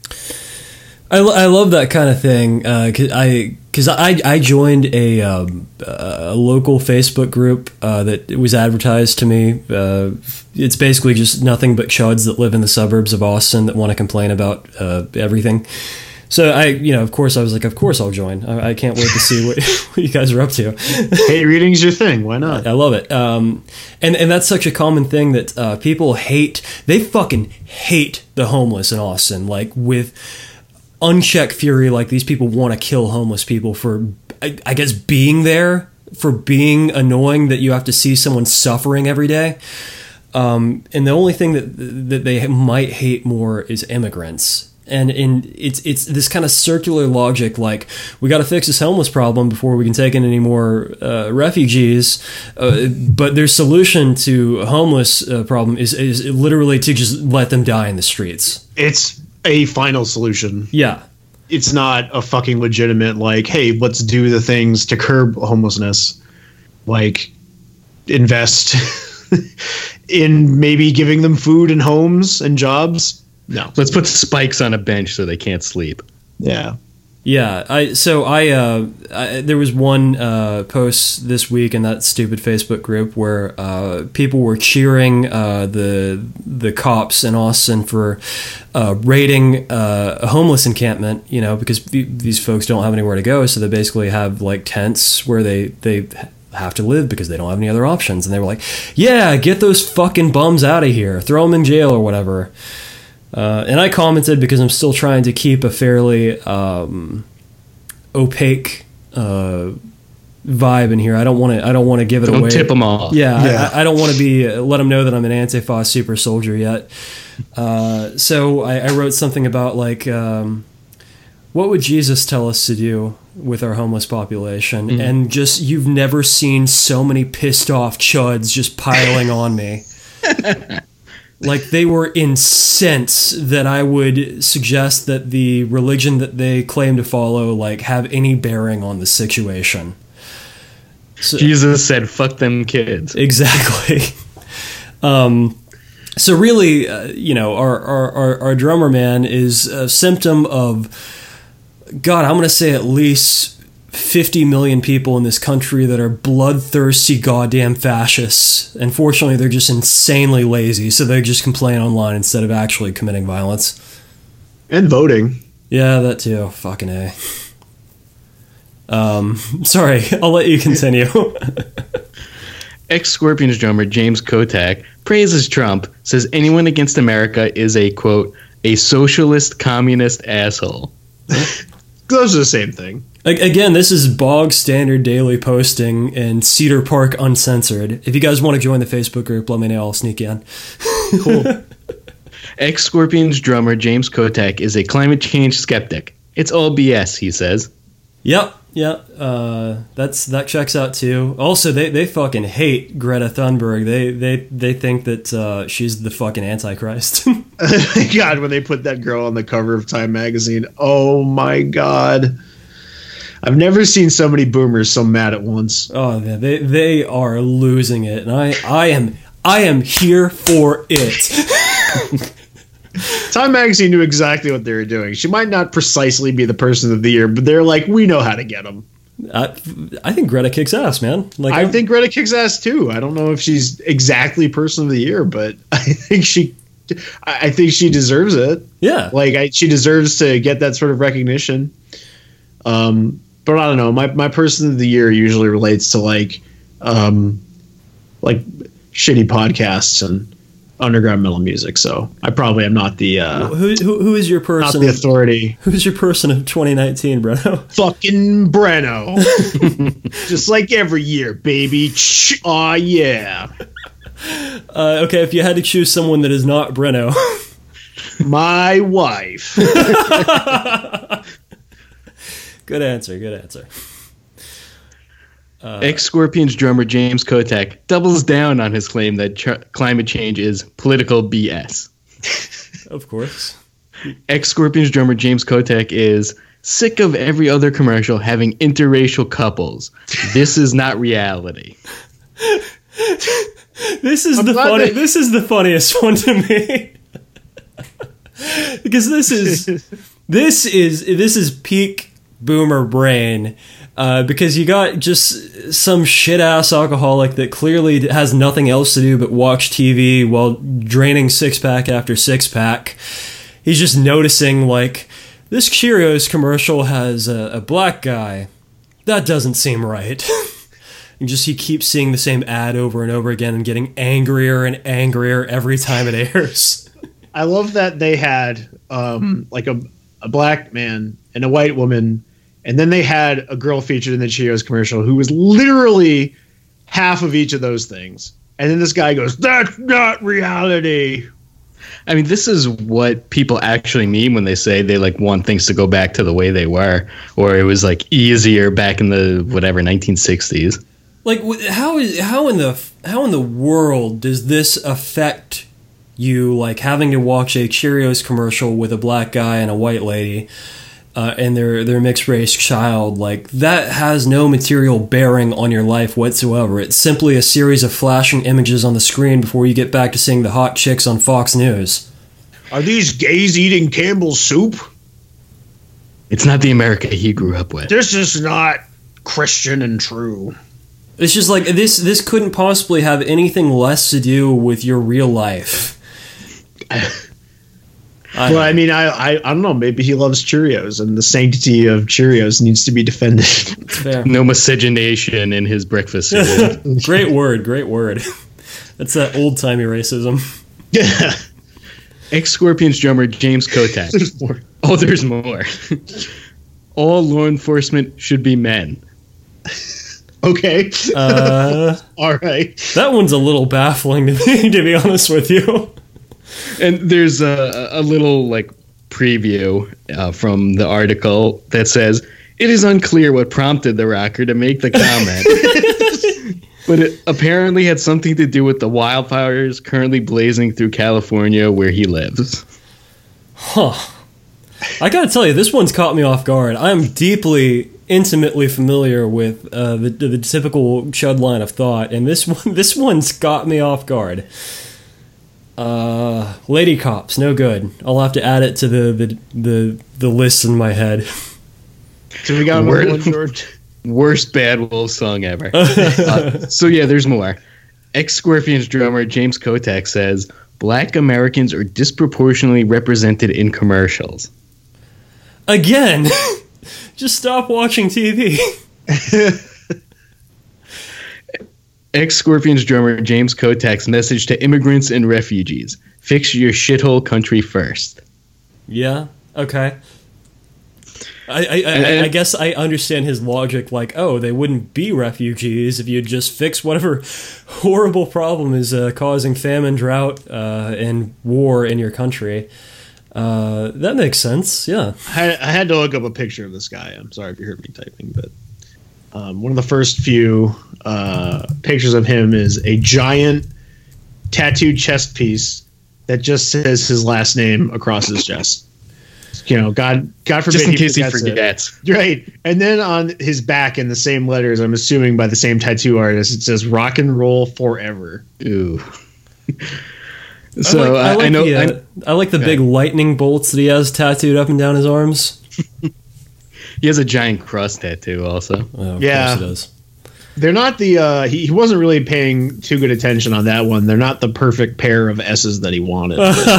I love that kind of thing because I joined a local Facebook group that was advertised to me. It's basically just nothing but chuds that live in the suburbs of Austin that want to complain about everything. So of course I was like, of course I'll join. I can't wait to see what you guys are up to. Hate reading's your thing. Why not? I love it. And that's such a common thing that people hate. They fucking hate the homeless in Austin, like with unchecked fury. Like these people want to kill homeless people for, I guess, being there, for being annoying that you have to see someone suffering every day. And the only thing that they might hate more is immigrants. And it's this kind of circular logic, like we got to fix this homeless problem before we can take in any more refugees. But their solution to a homeless problem is literally to just let them die in the streets. It's a final solution. Yeah. It's not a fucking legitimate, like, hey, let's do the things to curb homelessness. Like, invest in maybe giving them food and homes and jobs. No. Let's put spikes on a bench so they can't sleep. Yeah. Yeah, there was one post this week in that stupid Facebook group where people were cheering the cops in Austin for raiding a homeless encampment, because these folks don't have anywhere to go, so they basically have like tents where they have to live because they don't have any other options. And they were like, yeah, get those fucking bums out of here, throw them in jail or whatever. And I commented because I'm still trying to keep a fairly opaque vibe in here. I don't want to give it away. Don't tip them off. Yeah. I don't want to let them know that I'm an Antifa super soldier yet. So I wrote something about like, what would Jesus tell us to do with our homeless population? Mm-hmm. And just, you've never seen so many pissed off chuds just piling on me. Like, they were incensed that I would suggest that the religion that they claim to follow, like, have any bearing on the situation. So, Jesus said, fuck them kids. Exactly. So really, our drummer man is a symptom of, God, I'm going to say at least 50 million people in this country that are bloodthirsty goddamn fascists. Unfortunately, they're just insanely lazy, so they just complain online instead of actually committing violence. And voting. Yeah, that too. Fucking A. Sorry, I'll let you continue. Ex-Scorpions drummer James Kotak praises Trump, says anyone against America is a, quote, a socialist communist asshole. Those are the same thing. Again, this is bog standard daily posting and Cedar Park Uncensored. If you guys want to join the Facebook group, let me know. I'll sneak in. Cool. Ex-Scorpions drummer James Kotak is a climate change skeptic. It's all BS, he says. Yep. That checks out too. Also, they fucking hate Greta Thunberg. They think that she's the fucking Antichrist. God, when they put that girl on the cover of Time magazine, oh my God. I've never seen so many boomers so mad at once. Oh, yeah, they are losing it, and I am here for it. Time magazine knew exactly what they were doing. She might not precisely be the person of the year, but they're like, we know how to get them. I think Greta kicks ass, man. Like, I think Greta kicks ass too. I don't know if she's exactly person of the year, but I think she deserves it. Yeah, like she deserves to get that sort of recognition. But I don't know. My person of the year usually relates to like shitty podcasts and underground metal music. So I probably am not the who is your person? Not the authority. Who's your person of 2019, Breno? Fucking Breno. Just like every year, baby. Aw, yeah. Okay, if you had to choose someone that is not Breno. My wife. Good answer. Ex-Scorpions drummer James Kotak doubles down on his claim that climate change is political BS. Of course. Ex-Scorpions drummer James Kotak is sick of every other commercial having interracial couples. This is not reality. This is the funniest one to me. Because this is peak boomer brain, because you got just some shit ass alcoholic that clearly has nothing else to do but watch TV while draining six pack after six pack. He's just noticing, like, this Cheerios commercial has a black guy. That doesn't seem right. And he keeps seeing the same ad over and over again and getting angrier and angrier every time it airs. I love that they had like a black man and a white woman, and then they had a girl featured in the Cheerios commercial who was literally half of each of those things. And then this guy goes, "That's not reality." I mean, this is what people actually mean when they say they like want things to go back to the way they were, or it was like easier back in the 1960s. Like, how in the world does this affect you? Like having to watch a Cheerios commercial with a black guy and a white lady, and their mixed race child, like that has no material bearing on your life whatsoever. It's simply a series of flashing images on the screen before you get back to seeing the hot chicks on Fox News. Are these gays eating Campbell's soup? It's not the America he grew up with. This is not Christian and true. It's just like this couldn't possibly have anything less to do with your real life. Well, I mean, I don't know. Maybe he loves Cheerios, and the sanctity of Cheerios needs to be defended. Fair. No miscegenation in his breakfast cereal. Great word. That's that old-timey racism. Yeah. Ex-Scorpions drummer James Kotak. There's more. Oh, there's more. All law enforcement should be men. Okay. All right. That one's a little baffling to me, to be honest with you. And there's a little like preview from the article that says, it is unclear what prompted the rocker to make the comment. But it apparently had something to do with the wildfires currently blazing through California where he lives. Huh. I gotta tell you, this one's caught me off guard. I'm deeply, intimately familiar with the typical Chud line of thought, and this one's got me off guard. Lady Cops, no good. I'll have to add it to the list in my head. So we got another one, George. Worst Bad Wolves song ever. So yeah, there's more. Ex-Scorpions drummer James Kotak says, Black Americans are disproportionately represented in commercials. Again, just stop watching TV. Ex-Scorpions drummer James Kotak's message to immigrants and refugees. Fix your shithole country first. Yeah, okay. I guess I understand his logic, like, oh, they wouldn't be refugees if you just fix whatever horrible problem is causing famine, drought, and war in your country. That makes sense, yeah. I had to look up a picture of this guy. I'm sorry if you heard me typing, but one of the first few pictures of him is a giant tattooed chest piece that just says his last name across his chest. You know, God forbid, just in case he forgets. Right. And then on his back in the same letters, I'm assuming by the same tattoo artist, it says rock and roll forever. Ooh. So I like the big lightning bolts that he has tattooed up and down his arms. He has a giant cross tattoo also. Oh, of yeah. course he does. They're not the he wasn't really paying too good attention on that one. They're not the perfect pair of S's that he wanted.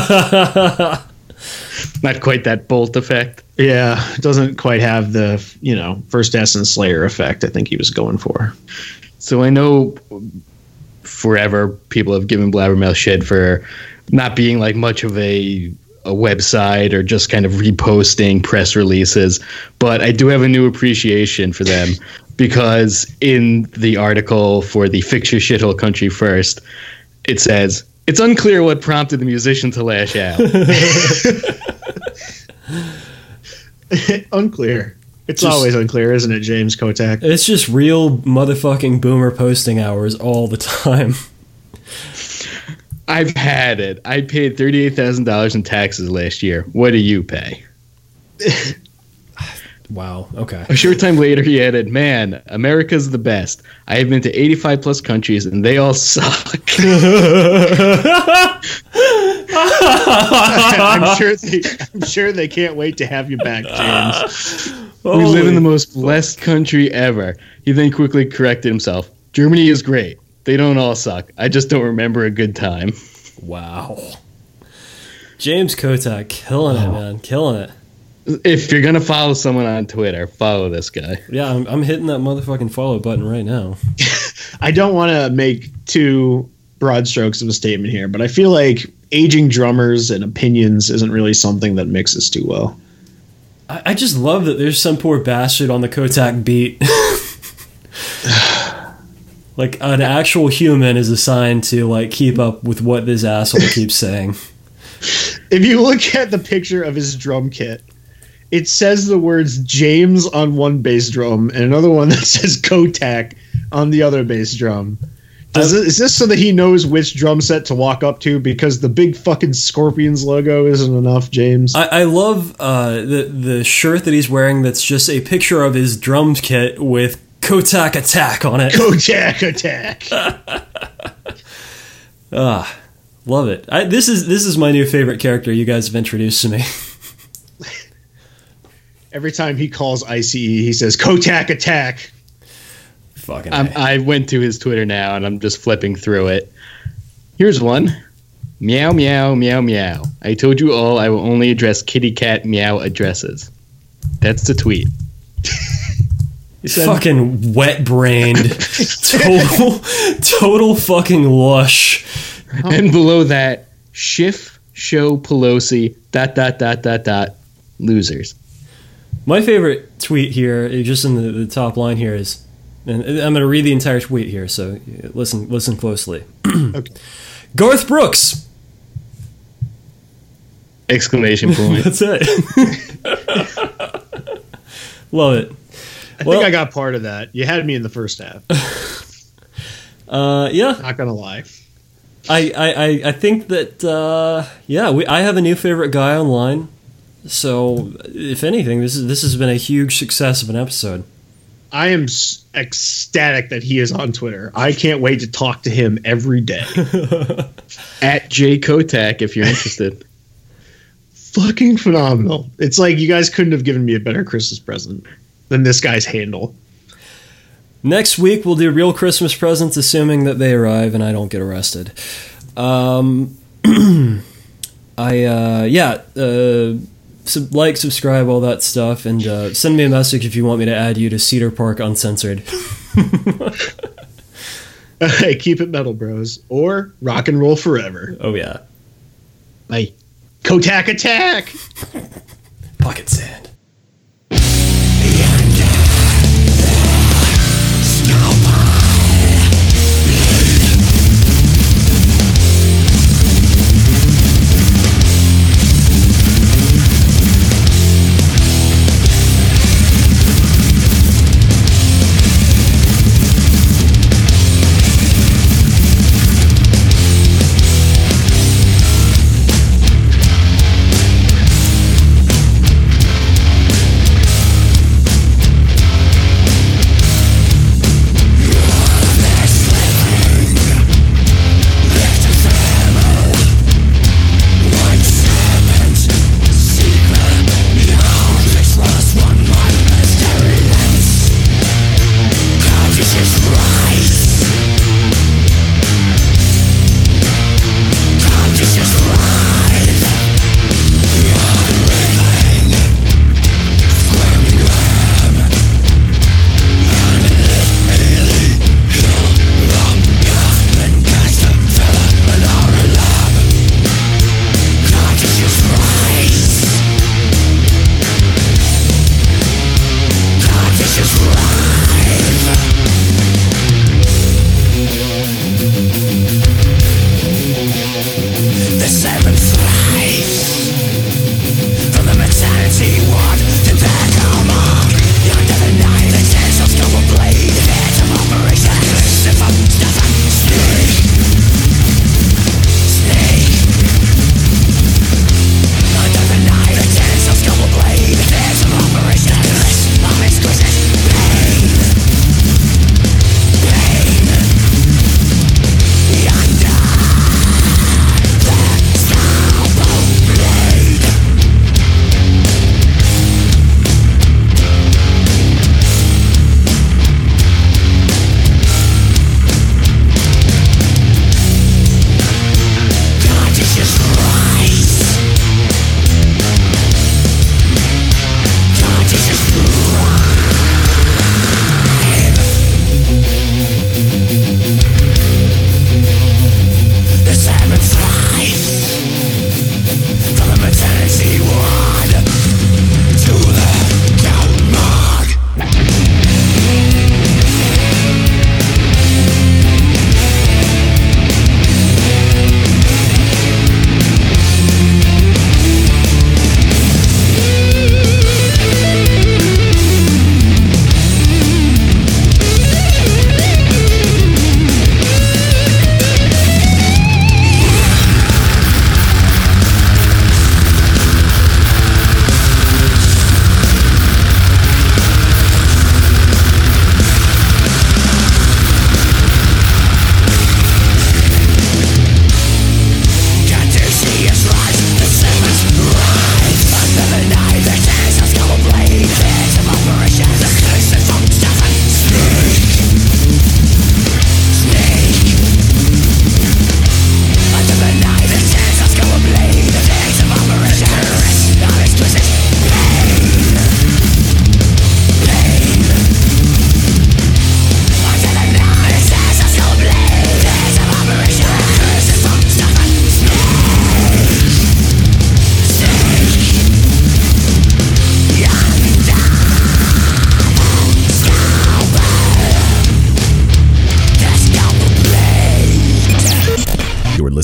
Not quite that bolt effect. Yeah, it doesn't quite have the, first S and Slayer effect I think he was going for. So I know forever people have given Blabbermouth shit for not being like much of a website or just kind of reposting press releases, but I do have a new appreciation for them because in the article for the Fix Your Shithole Country First, it says, it's unclear what prompted the musician to lash out. Unclear. It's always unclear, isn't it, James Kotak? It's just real motherfucking boomer posting hours all the time. I've had it. I paid $38,000 in taxes last year. What do you pay? Wow, okay. A short time later, he added, man, America's the best. I have been to 85 plus countries, and they all suck. I'm sure they can't wait to have you back, James. We live in the most blessed country ever. He then quickly corrected himself. Germany is great. They don't all suck. I just don't remember a good time. Wow. James Kotak, killing it, man. Killing it. If you're going to follow someone on Twitter, follow this guy. Yeah, I'm hitting that motherfucking follow button right now. I don't want to make too broad strokes of a statement here, but I feel like aging drummers and opinions isn't really something that mixes too well. I just love that there's some poor bastard on the Kotak beat. Like, an actual human is assigned to, like, keep up with what this asshole keeps saying. If you look at the picture of his drum kit, it says the words James on one bass drum and another one that says Kotak on the other bass drum. Is this so that he knows which drum set to walk up to? Because the big fucking Scorpions logo isn't enough, James. I love the shirt that he's wearing that's just a picture of his drum kit with Kotak Attack on it. Kotak Attack. Love it. This is my new favorite character you guys have introduced to me. Every time he calls ICE, he says Kotak Attack. Fucking I went to his Twitter now, and I'm just flipping through it. Here's one. Meow, meow, meow, meow. I told you all I will only address kitty cat meow addresses. That's the tweet. Fucking wet-brained. Total fucking lush. And below that, Schiff, Show, Pelosi, ... Losers. My favorite tweet here, just in the top line here, is And I'm going to read the entire tweet here, so listen closely. Okay. Garth Brooks! Exclamation point. That's it. Love it. I think I got part of that. You had me in the first half. Yeah. Not gonna lie. I think that I have a new favorite guy online. So if anything, this has been a huge success of an episode. I am ecstatic that he is on Twitter. I can't wait to talk to him every day. At J Kotak, if you're interested. Fucking phenomenal. It's like you guys couldn't have given me a better Christmas present than this guy's handle. Next week we'll do real Christmas presents, assuming that they arrive and I don't get arrested. Subscribe, all that stuff, and send me a message if you want me to add you to Cedar Park Uncensored. Hey, keep it metal, bros, or rock and roll forever. Oh yeah. Bye. Kotak attack. Pocket sand.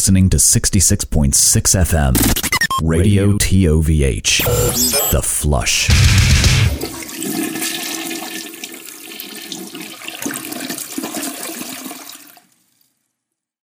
listening to 66.6 FM. Radio TOVH. The Flush.